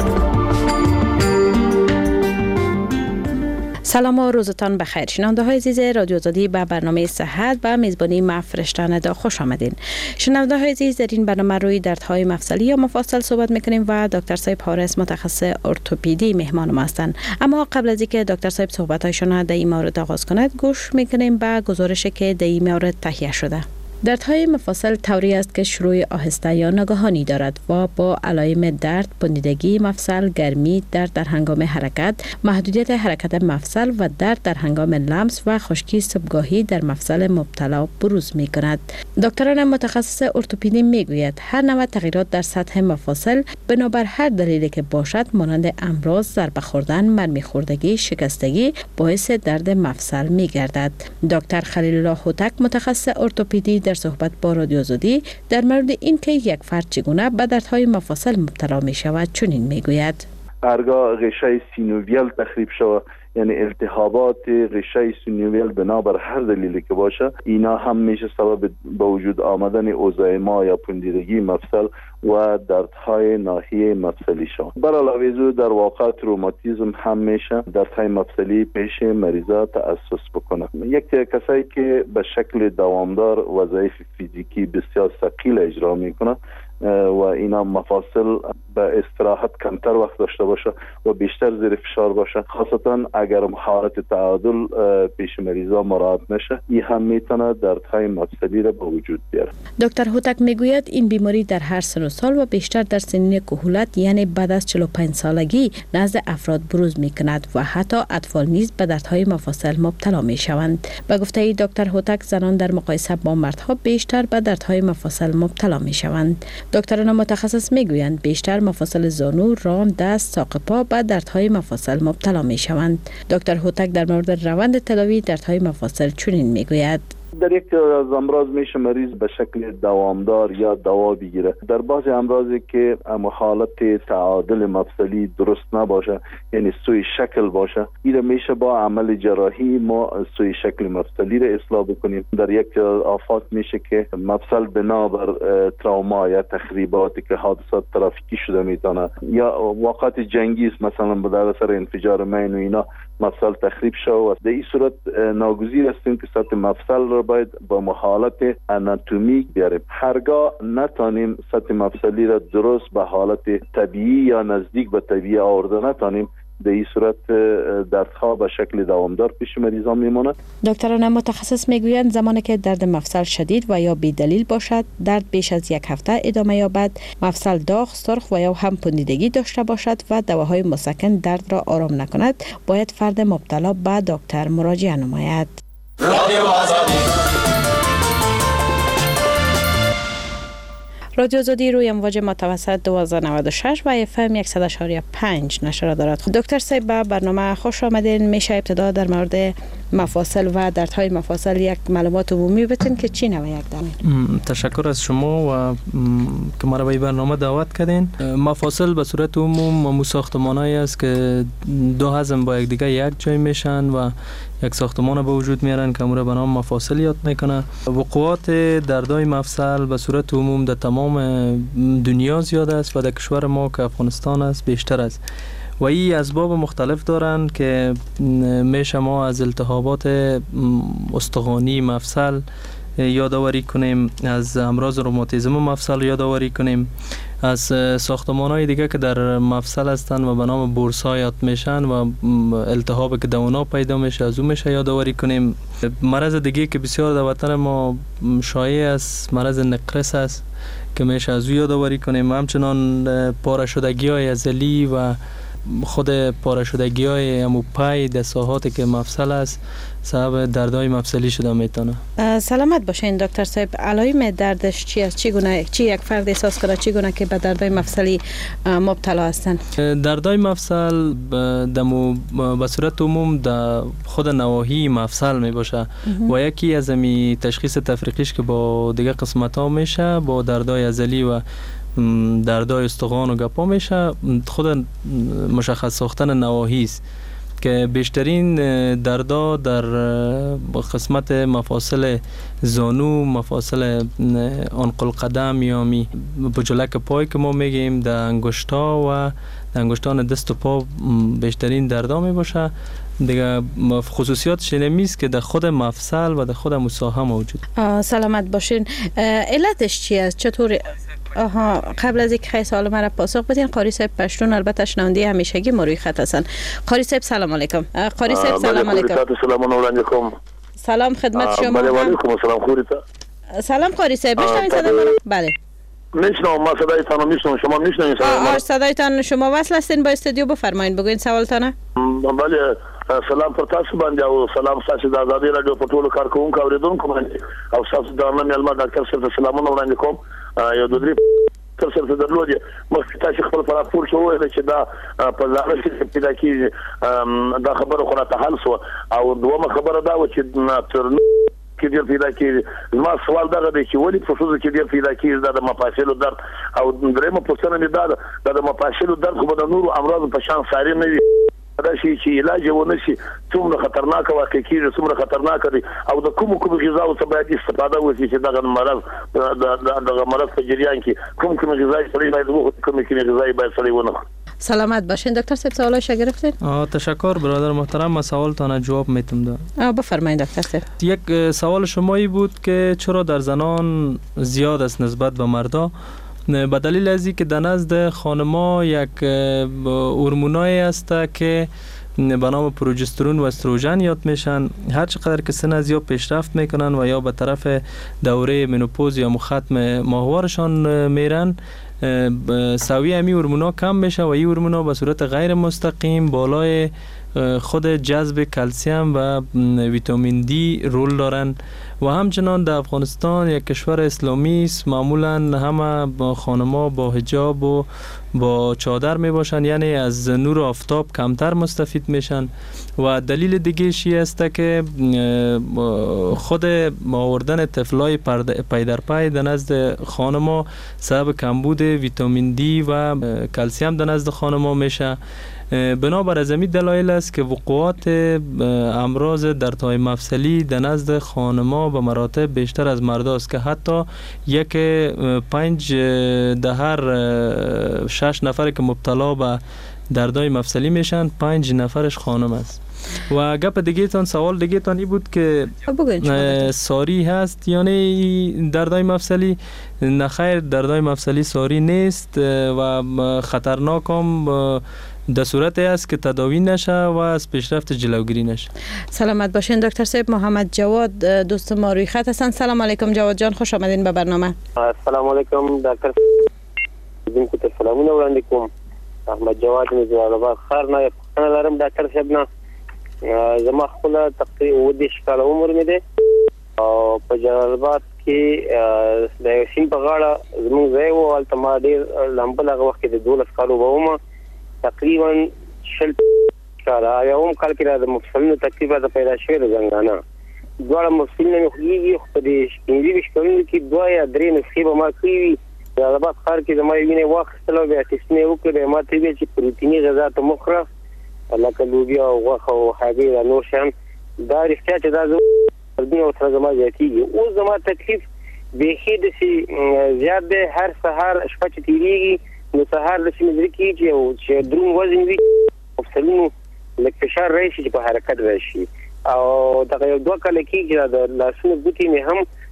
سلام و روزتان بخیر. شنونده های عزیز رادیو آزادی به برنامه صحت و میزبانی من فرشته ندا خوش آمدین. شنونده های عزیز در این برنامه روی دردهای مفصلی یا مفاصل صحبت میکنیم و دکتر صاحب حارس متخصص ارتوپدی مهمان ما هستند. اما قبل از اینکه دکتر صاحب صحبت‌هایشان در این مورد آغاز کند گوش میکنیم به گزارشی که در این مورد تهیه شده. دردهای مفاصل طوری است که شروع آهسته یا ناگهانی دارد و با علائم درد، بندیدگی مفصل، گرمی، درد در هنگام حرکت، محدودیت حرکت مفصل و درد در هنگام لمس و خشکی صبحگاهی در مفصل مبتلا بروز می کند. دکتران متخصص ارتوپدی می گوید هر نوع تغییرات در سطح مفاصل بنابر هر دلیلی که باشد مانند امراض، ضربه خوردن، مرمی خوردگی، شکستگی باعث درد مفصل می گردد. دکتر خلیل الله هوتک متخصص ارتوپدی در صحبت با رادیو آزادی در مورد اینکه یک فرد چگونه به دردهای مفاصل مبتلا می شود چنین می گوید. هرگاه غشه سینوویل تخریب شود، یعنی التهابات غشه سینوویل بنابر هر دلیلی که باشه، اینا هم میشه سبب به وجود آمدن اوزایما یا پندیدگی مفصل و دردهای ناحیه مفصلی شود. بر علاوه از او در واقع تروماتیسم هم میشه دردهای مفصلی پیش مریضا تأسس بکنه. یک کسایی که به شکل دوامدار وظایف فیزیکی بسیار ثقیل اجرا میکنه و اینا مفاصل به استراحت کمتر وقت داشته باشه و بیشتر زیر فشار باشه، خاصتا اگر حالت تعادل پیش مریضا مراعات نشه، این هم میتونه دردهای مفصلی را به وجود بیاره. دکتر هوتک میگوید این بیماری در هر سن و سال و بیشتر در سنین کهولت یعنی بعد از چهل و پنج سالگی نزد افراد بروز میکند و حتی اطفال نیز به دردهای مفاصل مبتلا میشوند. به گفته دکتر هوتک زنان در مقایسه با مردها بیشتر به دردهای مفاصل مبتلا میشوند. دکتران متخصص میگویند بیشتر مفاصل زانو، ران، دست، ساق پا به دردهای مفاصل مبتلا میشوند. دکتر هوتک در مورد روند تداوی دردهای مفاصل چنین میگوید. در یک از امراض میشه مریض به شکل دوامدار یا دوا بگیره. در بعضی امراضی که حالت تعادل مفصلی درست نباشه، یعنی سوی شکل باشه، این میشه با عمل جراحی ما سوی شکل مفصلی را اصلاح بکنیم. در یک آفات میشه که مفصل بنابر تروما یا تخریباتی که حادثات ترافیکی شده میتونه یا واقعات جنگی مثلا به اثر انفجار مین و اینا مفصل تخریب شد و در این صورت ناگزیر هستیم که سطح مفصل را باید با حالت آناتومیک بیاریم. هرگاه نتانیم سطح مفصلی را درست به حالت طبیعی یا نزدیک به طبیعی آورده نتانیم، در این صورت دردها به شکل دوامدار پیش مریضان میماند. دکتران متخصص میگویند زمانی که درد مفصل شدید و یا بی دلیل باشد، درد بیش از یک هفته ادامه یابد، مفصل داغ، سرخ و یا هم پوندیدگی داشته باشد و دواهای مسکن درد را آرام نکند، باید فرد مبتلا به دکتر مراجعه نماید. رادیو آزادی روی امواج متوسط دوازده نود و شش و اف ام صد و شش و پنج نشر دارد. دکتر صاحب به برنامه خوش آمدین. میشه ابتدا در مورد مفاصل و دردهای مفاصل یک معلومات عمومی بدین که چی نوع یک درد؟ تشکر از شما و که ما را به این برنامه دعوت کردین. مفاصل به صورت عموم ساختمانایی است که دو هضم با یک دیگه یک جای میشن و یک ساختمان به وجود میارن که امور به نام مفاصل یاد میکنه. وقوعات دردهای مفصل به صورت عموم در تمام دنیا زیاد است و در کشور ما که افغانستان است بیشتر است و این اسباب مختلف دارن که میشه ما از التهابات استخوانی مفصل یادآوری کنیم، از امراض روماتیسم مفصل یادآوری کنیم، از ساختمان‌های دیگه که در مفصل هستن و به نام بورسا یاد میشن و التهاب که دونا پیدا میشه از اون میشه یادآوری کنیم. مرض دیگه که بسیار در وطن ما شایع است مرض نقرس است که میشه از اون یادآوری کنیم. همچنان پاره شدگی های عضلی و خود پاره شدگی های همو پای دستاهاتی که مفصل است سبب دردهای مفصلی شده میتونه. سلامت باشین دکتر صاحب. علائم دردش چی است؟ چی گونه چی یک فرد احساس کنه چی گونه که به دردهای مفصلی مبتلا هستند؟ دردهای مفصل دمو به صورت عموم در خود نواحی مفصل می باشه و یکی از می تشخیص تفریقیش که با دیگه قسمت ها میشه با دردهای عضلی و دردهای استخوان و گپا میشه خود مشخص ساختن نواحی است که بیشترین دردا در قسمت مفاصل زانو، مفاصل عنق القدم یا می بجلک پای که ما میگیم در انگشتا و در انگشتان دست و پا بیشترین دردا می باشه. دیگه خصوصیاتش اینمی است که در خود مفصل و در خود مساحه موجود. سلامت باشین. علتش چی است؟ چطور؟ آها، قبل از اینکه خیلی سوال مرا پاسخ بدین قاری صاحب پشتون البته شنونده همیشگی ما روی خط هستن. قاری صاحب سلام علیکم. قاری صاحب سلام علیکم. سلام علیکم. سلام خدمت شما. بله علیکم سلام خوریتا. سلام قاری صاحب میشنوید صدای من؟ بله. میشنوم، ما صدایتان رو میشنوم، شما میشنوید صدای من؟ آه صدایتان شما وصل هستین با استودیو، بفرمایید بگوین سوالتانه. بله سلام پر تاسو باندې او سلام تاسو د آزادي رادیو په ټولو کارکونکو اوریدونکو باندې او تاسو د نن ملما ډاکټر صاحب سلامونه وړاندې کوم. یو دوه درې تر څو درلودي مخکې تاسو خپل پراپور شو وایي چې دا په ځای کې پیدا کیږي دا خبره خو راته حل شو او دومره خبره دا و چې تر کې ډیر پیدا کیږي. ما سوال دا دی چې ولې په فوزو کې ډیر پیدا کیږي دا د مفاصلو درد او درېمه پوښتنه مې دا ده د مفاصلو درد خو د نورو امراض په شان ساري نه وي دا شي چې علاج ونه شي څومره خطرناک واقع کیږي څومره خطرناک دي او د کوم کوم غذاو څخه باید استفاده وشي چې دغه مرض دغه مرض په جریان کې کوم کوم غذای سړي باید وخت کوم کوم غذای باید سړي ونه. سلامت باشین دکتر صاحب سوالش گرفتین؟ آه تشکر برادر محترم. من سوالتان جواب میتونم داد. آه بفرمایید دکتر صاحب. یک سوال شمایی بود که چرا در زنان زیاد است نسبت به مردا؟ به دلیل از اینکه در نزد خانما یک هورمونایی است که به نام پروژسترون و استروژن یاد میشن. هر چقدر که سن از یا پیشرفت میکنن و یا به طرف دوره منوپوز یا ختم ماهوارشان میرن سوی همی هورمونا کم میشه و این هورمونا به صورت غیر مستقیم بالای خود جذب کلسیم و ویتامین دی رول دارن و همچنان در افغانستان یک کشور اسلامی است معمولا همه با خانما با حجاب و با چادر می باشن یعنی از نور آفتاب کمتر مستفید میشن و دلیل دیگه شی است که خود آوردن طفلای پی در پی در نزد خانما سبب کمبود ویتامین دی و کلسیم در نزد خانما میشه. بنابر از این دلایل است که وقوعات امراض دردهای مفصلی در نزد خانما به مراتب بیشتر از مرداست که حتی یک پنج ده هر شش نفر که مبتلا به دردهای مفصلی میشن پنج نفرش خانم است. و گپ دیگه تان سوال دیگه تان ای بود که ساری هست یعنی دردهای مفصلی؟ نخیر دردهای مفصلی ساری نیست و خطرناک هم در صورت است که تداوی نشه و از پیشرفت جلوگیری نشه. سلامت باشین دکتر صاحب. محمد جواد دوست ما روی خط هستن. سلام علیکم جواد جان، خوش آمدین به برنامه. سلام علیکم دکتر زم کو سلامونه وړاندې کوم. احمد جواد مې زوالباد خار نه یو لرم ډاکټر صاحب نه زما خپل تقریبا و دې شکل عمر مې ده او په جلالباد کې د سیم په غاړه زموږ ځای و البته ما ډېر لمبل هغه وخت کې د دولس کالو ووم تقریبا شل کال یا هم کال کې د مفصلونو تقریبا د پیدا شوی د زنګانه دواړه مفصلونه مې خوږي خو د شپږ ویشتونو کې دوه یا درې نسخې به ما کړي وي. د جلالباد ښار کې زما یې وینې واخیستل او بیا ټسټ مې وکړ بیا ما ته ویل چې پروتیني غذا ته مه خوره لکه لوبیا او غوښه او هګۍ دا نور شیان دا رښتیا چې دا دردونه ورسره زما زیاتېږي. اوس زما تکلیف بیخي داسې زیات دی. هر سهار شپه چې تېرېږي نو سهار داسې مې زړه کېږي چې دروند وزن وي مفصلونو لږ فشار راشي چې په حرکت راشي او دغه یو دوه کاله کېږي چې د لاسونو ګوتې مې هم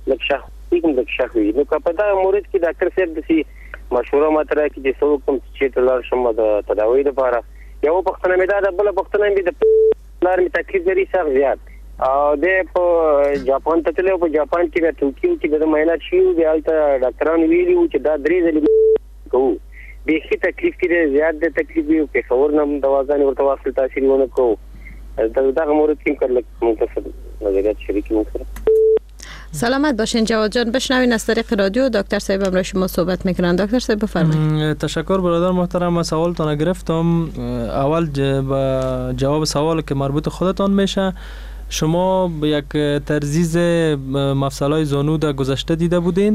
لک شخصي کوم لک شخصي نو په دا مورید کې ډاکټر صاحب د سي مشوره ماتره کې چې څو کوم چې تلل شم د تداوی لپاره یو پختنه مې دا د بل پختنه مې د لار مې تکلیف لري سخت زیات او د په جاپان ته تلو په جاپان کې د توکیو کې د معاینات شي او د ډاکټرانو ویلي چې دا درې ځلې کوو به هیڅ تکلیف کې زیات د تکلیف یو په خبر نم دواګانې ورته واصل تاثیر ونه کوو دا دغه مورد کې کله متصل نظریات شریک می‌کنم. سلامت باشین جواد جان. بشنوین از طریق رادیو دکتر صاحب امروز شما صحبت میکنن. دکتر صاحب بفرمایید. تشکر برادر محترم. من سوالتون گرفتم. اول جواب سوال که مربوط خودتان میشه. شما یک ترزیز مفصل‌های زانو در گذشته دیده بودین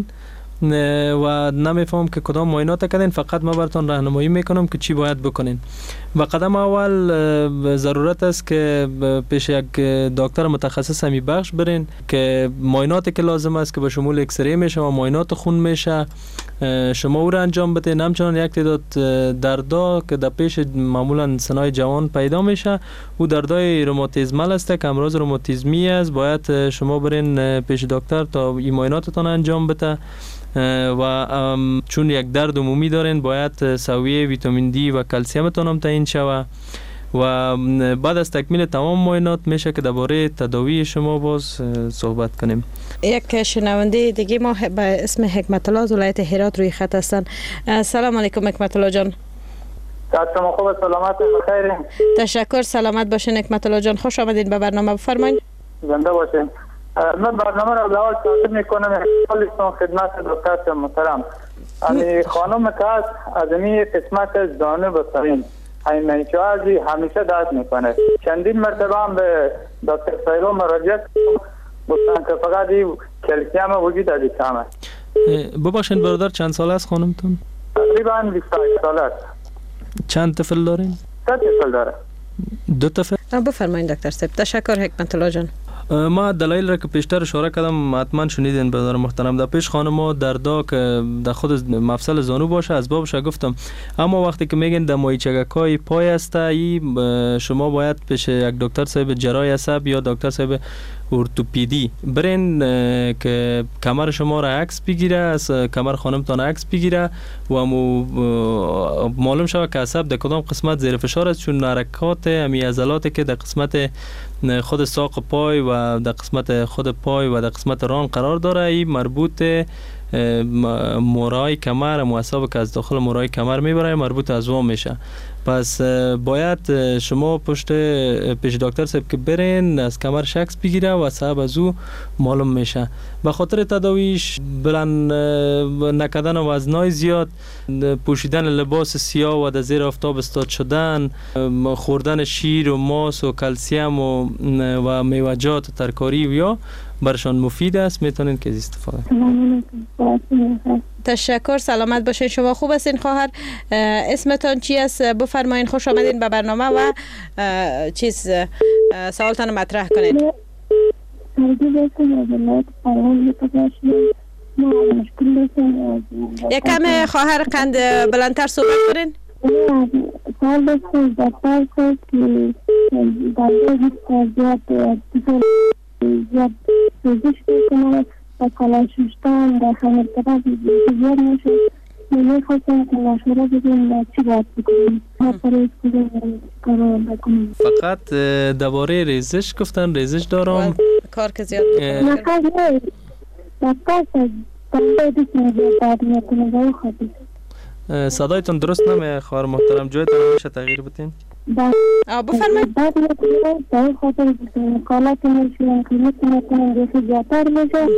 و نمیفهم که کدام معاینات کردین، فقط ما براتون راهنمایی میکنم که چی باید بکنین. و قدم اول ضرورت است که پیش یک دکتر متخصص همی بخش برین که معایناتی که لازم است که به شمول اکسری میشه و معاینات خون میشه شما او را انجام بدین. همچنان یک تعداد دردا که در پیش معمولا سنای جوان پیدا میشه او دردای روماتیزمال است که امراض روماتیزمی است، باید شما برین پیش دکتر تا این معایناتتان انجام بده و چون یک درد عمومی دارین باید سویه ویتامین دی و کلسیمتان هم تعیین شود و بعد از تکمیل تمام معاینات میشه که درباره تداوی شما باز صحبت کنیم. یک شنونده دیگه ما به اسم حکمت الله از ولایت هرات روی خط هستن. سلام علیکم حکمت الله جان. شما خوب سلامت بخیر. تشکر. سلامت باشین حکمت الله جان. خوش آمدین به برنامه. بفرمایید. زنده باشین. من برنامه را اول تقدیم میکنم خالصون خدمت دکتر محترم. امی خانم که از این قسمت زانو به پایین این نیچوازی همیشه درد میکنه. چندین مرتبه هم به دکتر سایرو مراجعه گفتن که فقط کلسیم وجود از کمه. بباشین برادر چند سال است خانمتون؟ تقریبا بیست و هشت سال است. چند طفل دارین؟ سه طفل داره. دو طفل؟ بفرمایید دکتر صاحب. تشکر حکمت الله جان. ما دلایل را که پیشتر اشاره کردم حتما شنیدین برادر محترم. در پیش خانم دردا که در خود مفصل زانو باشه اسبابش گفتم، اما وقتی که میگن در مایچگکای پای است ای شما باید پیش یک دکتر صاحب جراح عصب یا دکتر صاحب ارتوپدی برین که کمر شما را عکس بگیره، از کمر خانمتان عکس بگیره و معلوم شود که عصب در کدام قسمت زیر فشار است، چون حرکات امی عضلاتی که در قسمت خود ساق پای و در قسمت خود پای و در قسمت ران قرار داره این مربوط مورای کمر و عصب که از داخل مورای کمر میبره مربوط عضو میشه. پس باید شما پشت پیش دکتر صاحب که برین از کمر شخص بگیره و عصب از او معلوم میشه. به خاطر تداویش بلند نکردن وزنای زیاد، پوشیدن لباس سیاه و در زیر آفتاب استاد شدن، خوردن شیر و ماس و کلسیم و و میوه‌جات ترکاری و یا برشان مفید است، میتونین که استفاده کنید. تشکر. سلامت باشین. شما خوب هستین خواهر؟ اسمتان چی است؟ بفرمایین. خوش آمدین به برنامه و چیز سوالتان مطرح کنید. یک کم خواهر قند بلندتر صحبت کنین. سال بسید دفتر کنید که در دوست زیاد زیاد سوزش بکنه و کلاشوشتان در خمرتبه زیاد نشه. من خواستم که مشوره بدیم چی باید بکنیم. فقط درباره ریزش گفتن ریزش دارم. کار که زیاد نخواست نه دفتر در دوست زیاد درد میکنه و خواهد. صدایتون درست نمیه خواهر محترم، جایتون میشه تغییر بدین؟ بفرمایید. بعد میکنه در خاطر مقالات میشه قیمت میکنه دیگه زیادتر میشه.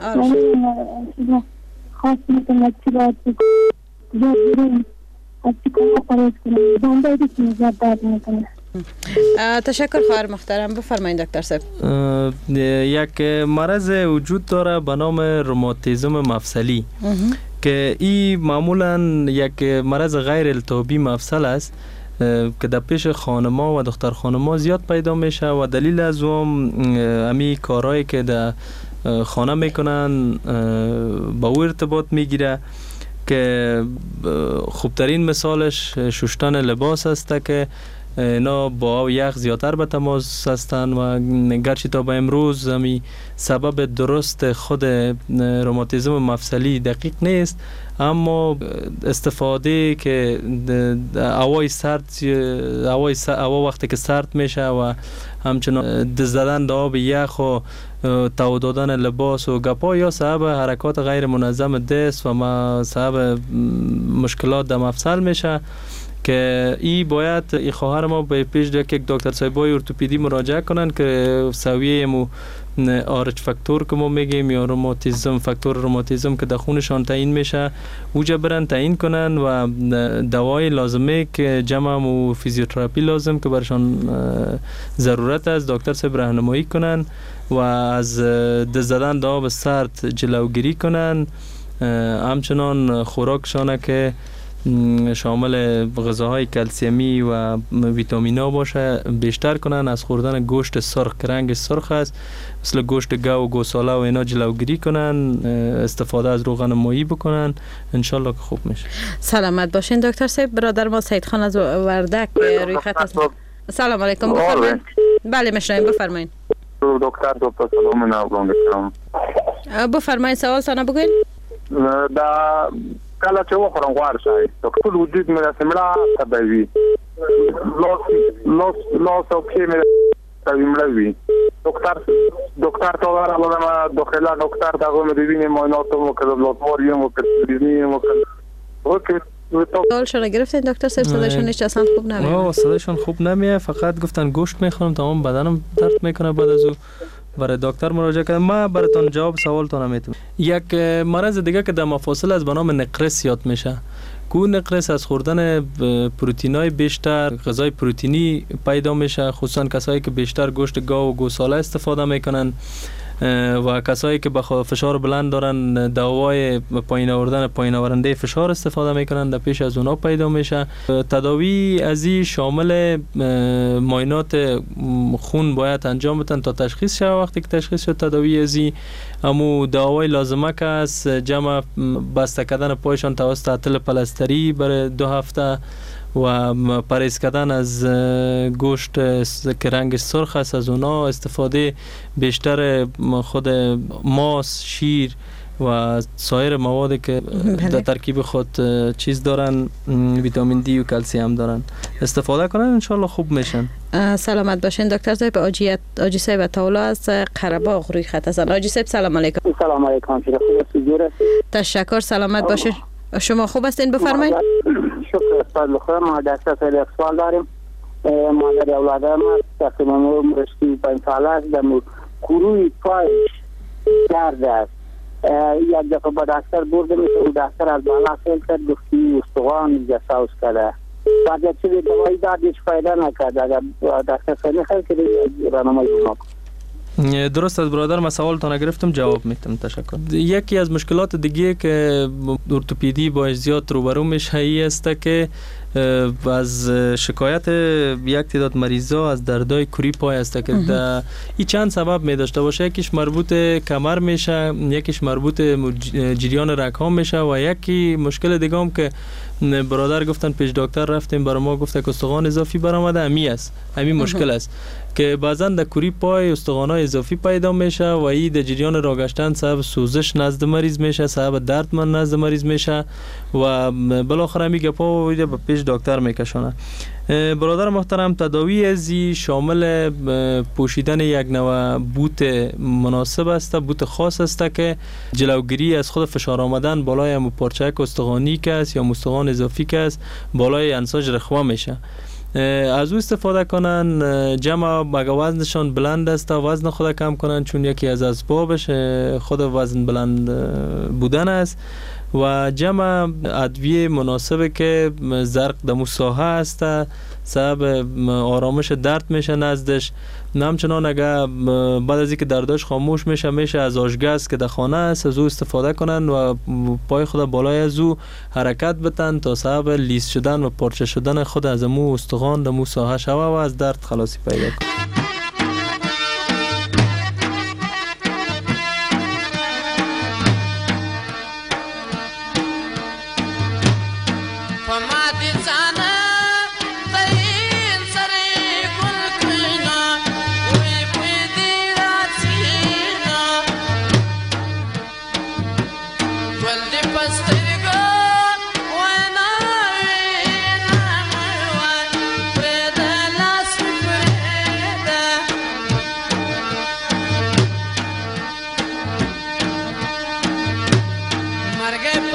خواست میکنه چی باید بکنه زیاد بریم از چی کنه پریز کنه بنده دیگه زیاد درد میکنه. تشکر خواهر محترم. بفرمایید دکتر صاحب. یک مرض وجود داره به نام روماتیسم مفصلی که این معمولا یک مرض غیر التهابی مفصل است که در پیش خانما و دختر خانما زیاد پیدا میشه و دلیل از اون امی کارهایی که در خانه میکنن با او ارتباط میگیره که خوبترین مثالش شستن لباس است که اینا با یخ زیادتر به تماس هستند و گرچه تا به امروز همی سبب درست خود روماتیسم مفصلی دقیق نیست، اما استفاده که هوای سرد هوای هوا وقتی که سرد میشه و همچنان دست زدن به آب یخ و تو دادن لباس و گپا یا سبب حرکات غیر منظم دست و ما سبب مشکلات در مفصل میشه که ای باید ای خواهر ما به پیش یک دکتر صاحبای ارتوپدی مراجعه کنن که سویه مو آرچ فاکتور که ما میگیم یا روماتیسم، فاکتور روماتیسم که در خونشان تعیین میشه اوجا برن تعیین کنن و دوای لازمه که جمع و فیزیوتراپی لازم که برشان ضرورت است دکتر صاحب راهنمایی کنن و از دست زدن در آب سرد جلوگیری کنن. همچنان خوراکشانه که شامل غذاهای کلسیمی و ویتامینا باشه بیشتر کنن، از خوردن گوشت سرخ که رنگ سرخ است مثل گوشت گاو و گوساله و اینا جلوگیری کنن، استفاده از روغن ماهی بکنن، انشالله که خوب میشه. سلامت باشین دکتر صاحب. برادر ما سید خان از وردک روی خط است. سلام علیکم. بفرمایید. بله میشنویم، بفرمایید. دکتر دکتر سلام نوام میکنم. بفرمایید سوال تان بگوین. دا کله چې وخورم غوړ شي ته ټول وجود مې د سمړه تبوي لوس لوس لوس او کې مې تبوي مړوي دکتر دکتر ته ورغلم داخله دکتر ته مې د وینې معاینات مو کړل لابراتوار مو کړل مو کړل اوکی سوال شما گرفتین دکتر صاحب؟ صدایشون هیچ اصلا خوب نمیاد. آه صدایشون خوب نمیاد، فقط گفتن گوشت میخورم تمام بدنم درد میکنه، بعد از او برای دکتر مراجعه کردم. ما براتون جواب سوالتون میتونم. یک مرض دیگه که در مفاصل از به نام نقرس یاد میشه. کو نقرس از خوردن پروتئینای بیشتر، غذای پروتئینی پیدا میشه، خصوصا کسایی که بیشتر گوشت گاو و گوساله استفاده میکنن و کسایی که به فشار بلند دارن دوای پایین آوردن پایین آورنده فشار استفاده میکنن در پیش از اونا پیدا میشه. تداوی از این شامل معاینات خون باید انجام بدن تا تشخیص شه. وقتی که تشخیص شد تداوی از این امو دواوای لازمه که است جمع بسته کردن پایشان توسط اتل پلاستری برای دو هفته و پرهیز کردن از گوشت که رنگش سرخ است از اونا، استفاده بیشتر خود ماست، شیر و سایر موادی که در ترکیب خود چیز دارن، ویتامین دی و کلسیم دارن استفاده کنن، انشالله خوب میشن. سلامت باشین دکتر صاحب. آجی آجی صاحب طاوله از قره‌باغ روی خط هستن. آجی صاحب سلام علیکم. سلام علیکم. تشکر. سلامت باشین. شما خوب هستین؟ بفرمایید. شکر فضل خدا. ما دکتر صاحب سوال داریم. مادر اولادم تقریبا رشتی پنج ساله است، در کروی پایش درد است. یک دفعه با دکتر بردم، دکتر از بالا فیل کرد، گفتی استخوان جساوس کرده. بعد یک چیزی دوایی داد هیچ فایده نکرد. اگر دکتر صاحب خیلی که راهنمایی بکنم. درست از برادر، من سوالتون گرفتم، جواب میتونم. تشکر. یکی از مشکلات دیگه که ارتوپدی باش زیاد روبرو میشه ای است که از شکایت یک تعداد مریضا از دردای کری پای است که در این چند سبب می داشته باشه. یکیش مربوط کمر میشه، یکیش مربوط جریان رگ‌ها میشه و یکی مشکل دیگه هم که برادر گفتن پیش دکتر رفتیم، برای ما گفته که استخوان اضافی برآمده، امی است، امی مشکل است که بعضا در کری پای استخوان‌های اضافی پیدا میشه و این در جریان راه گشتن سبب سوزش نزد مریض میشه، سبب درد من نزد مریض میشه و بالاخره میگه پا و به پیش دکتر میکشونه. برادر محترم، تداوی ازی شامل پوشیدن یک نوع بوت مناسب است، بوت خاص است که جلوگیری از خود فشار آمدن بالای هم پارچه‌ک استخوانی که است یا مستخوان اضافی که است بالای انساج رخوه میشه. از او استفاده کنن. جمع اگه وزنشان بلند است وزن خود کم کنن، چون یکی از اسبابش خود وزن بلند بودن است و جمع ادویه مناسبه که زرق دمو ساحه است، سبب آرامش درد میشه نزدش. همچنان اگه بعد از اینکه دردش خاموش میشه میشه از آشگاز که در خانه است از او استفاده کنن و پای خود بالای از او حرکت بتن تا سبب لیس شدن و پارچه شدن خود از مو استخوان دمو ساحه شوه و از درد خلاصی پیدا کنن. Inside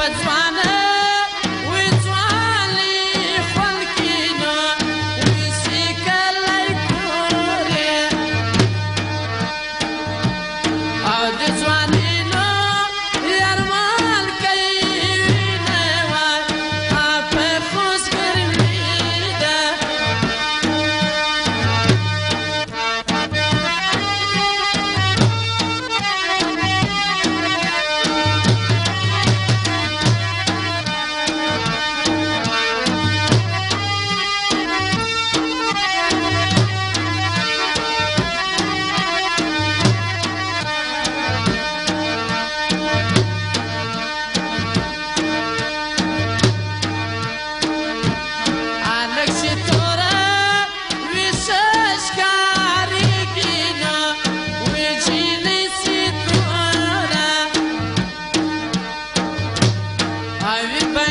I've been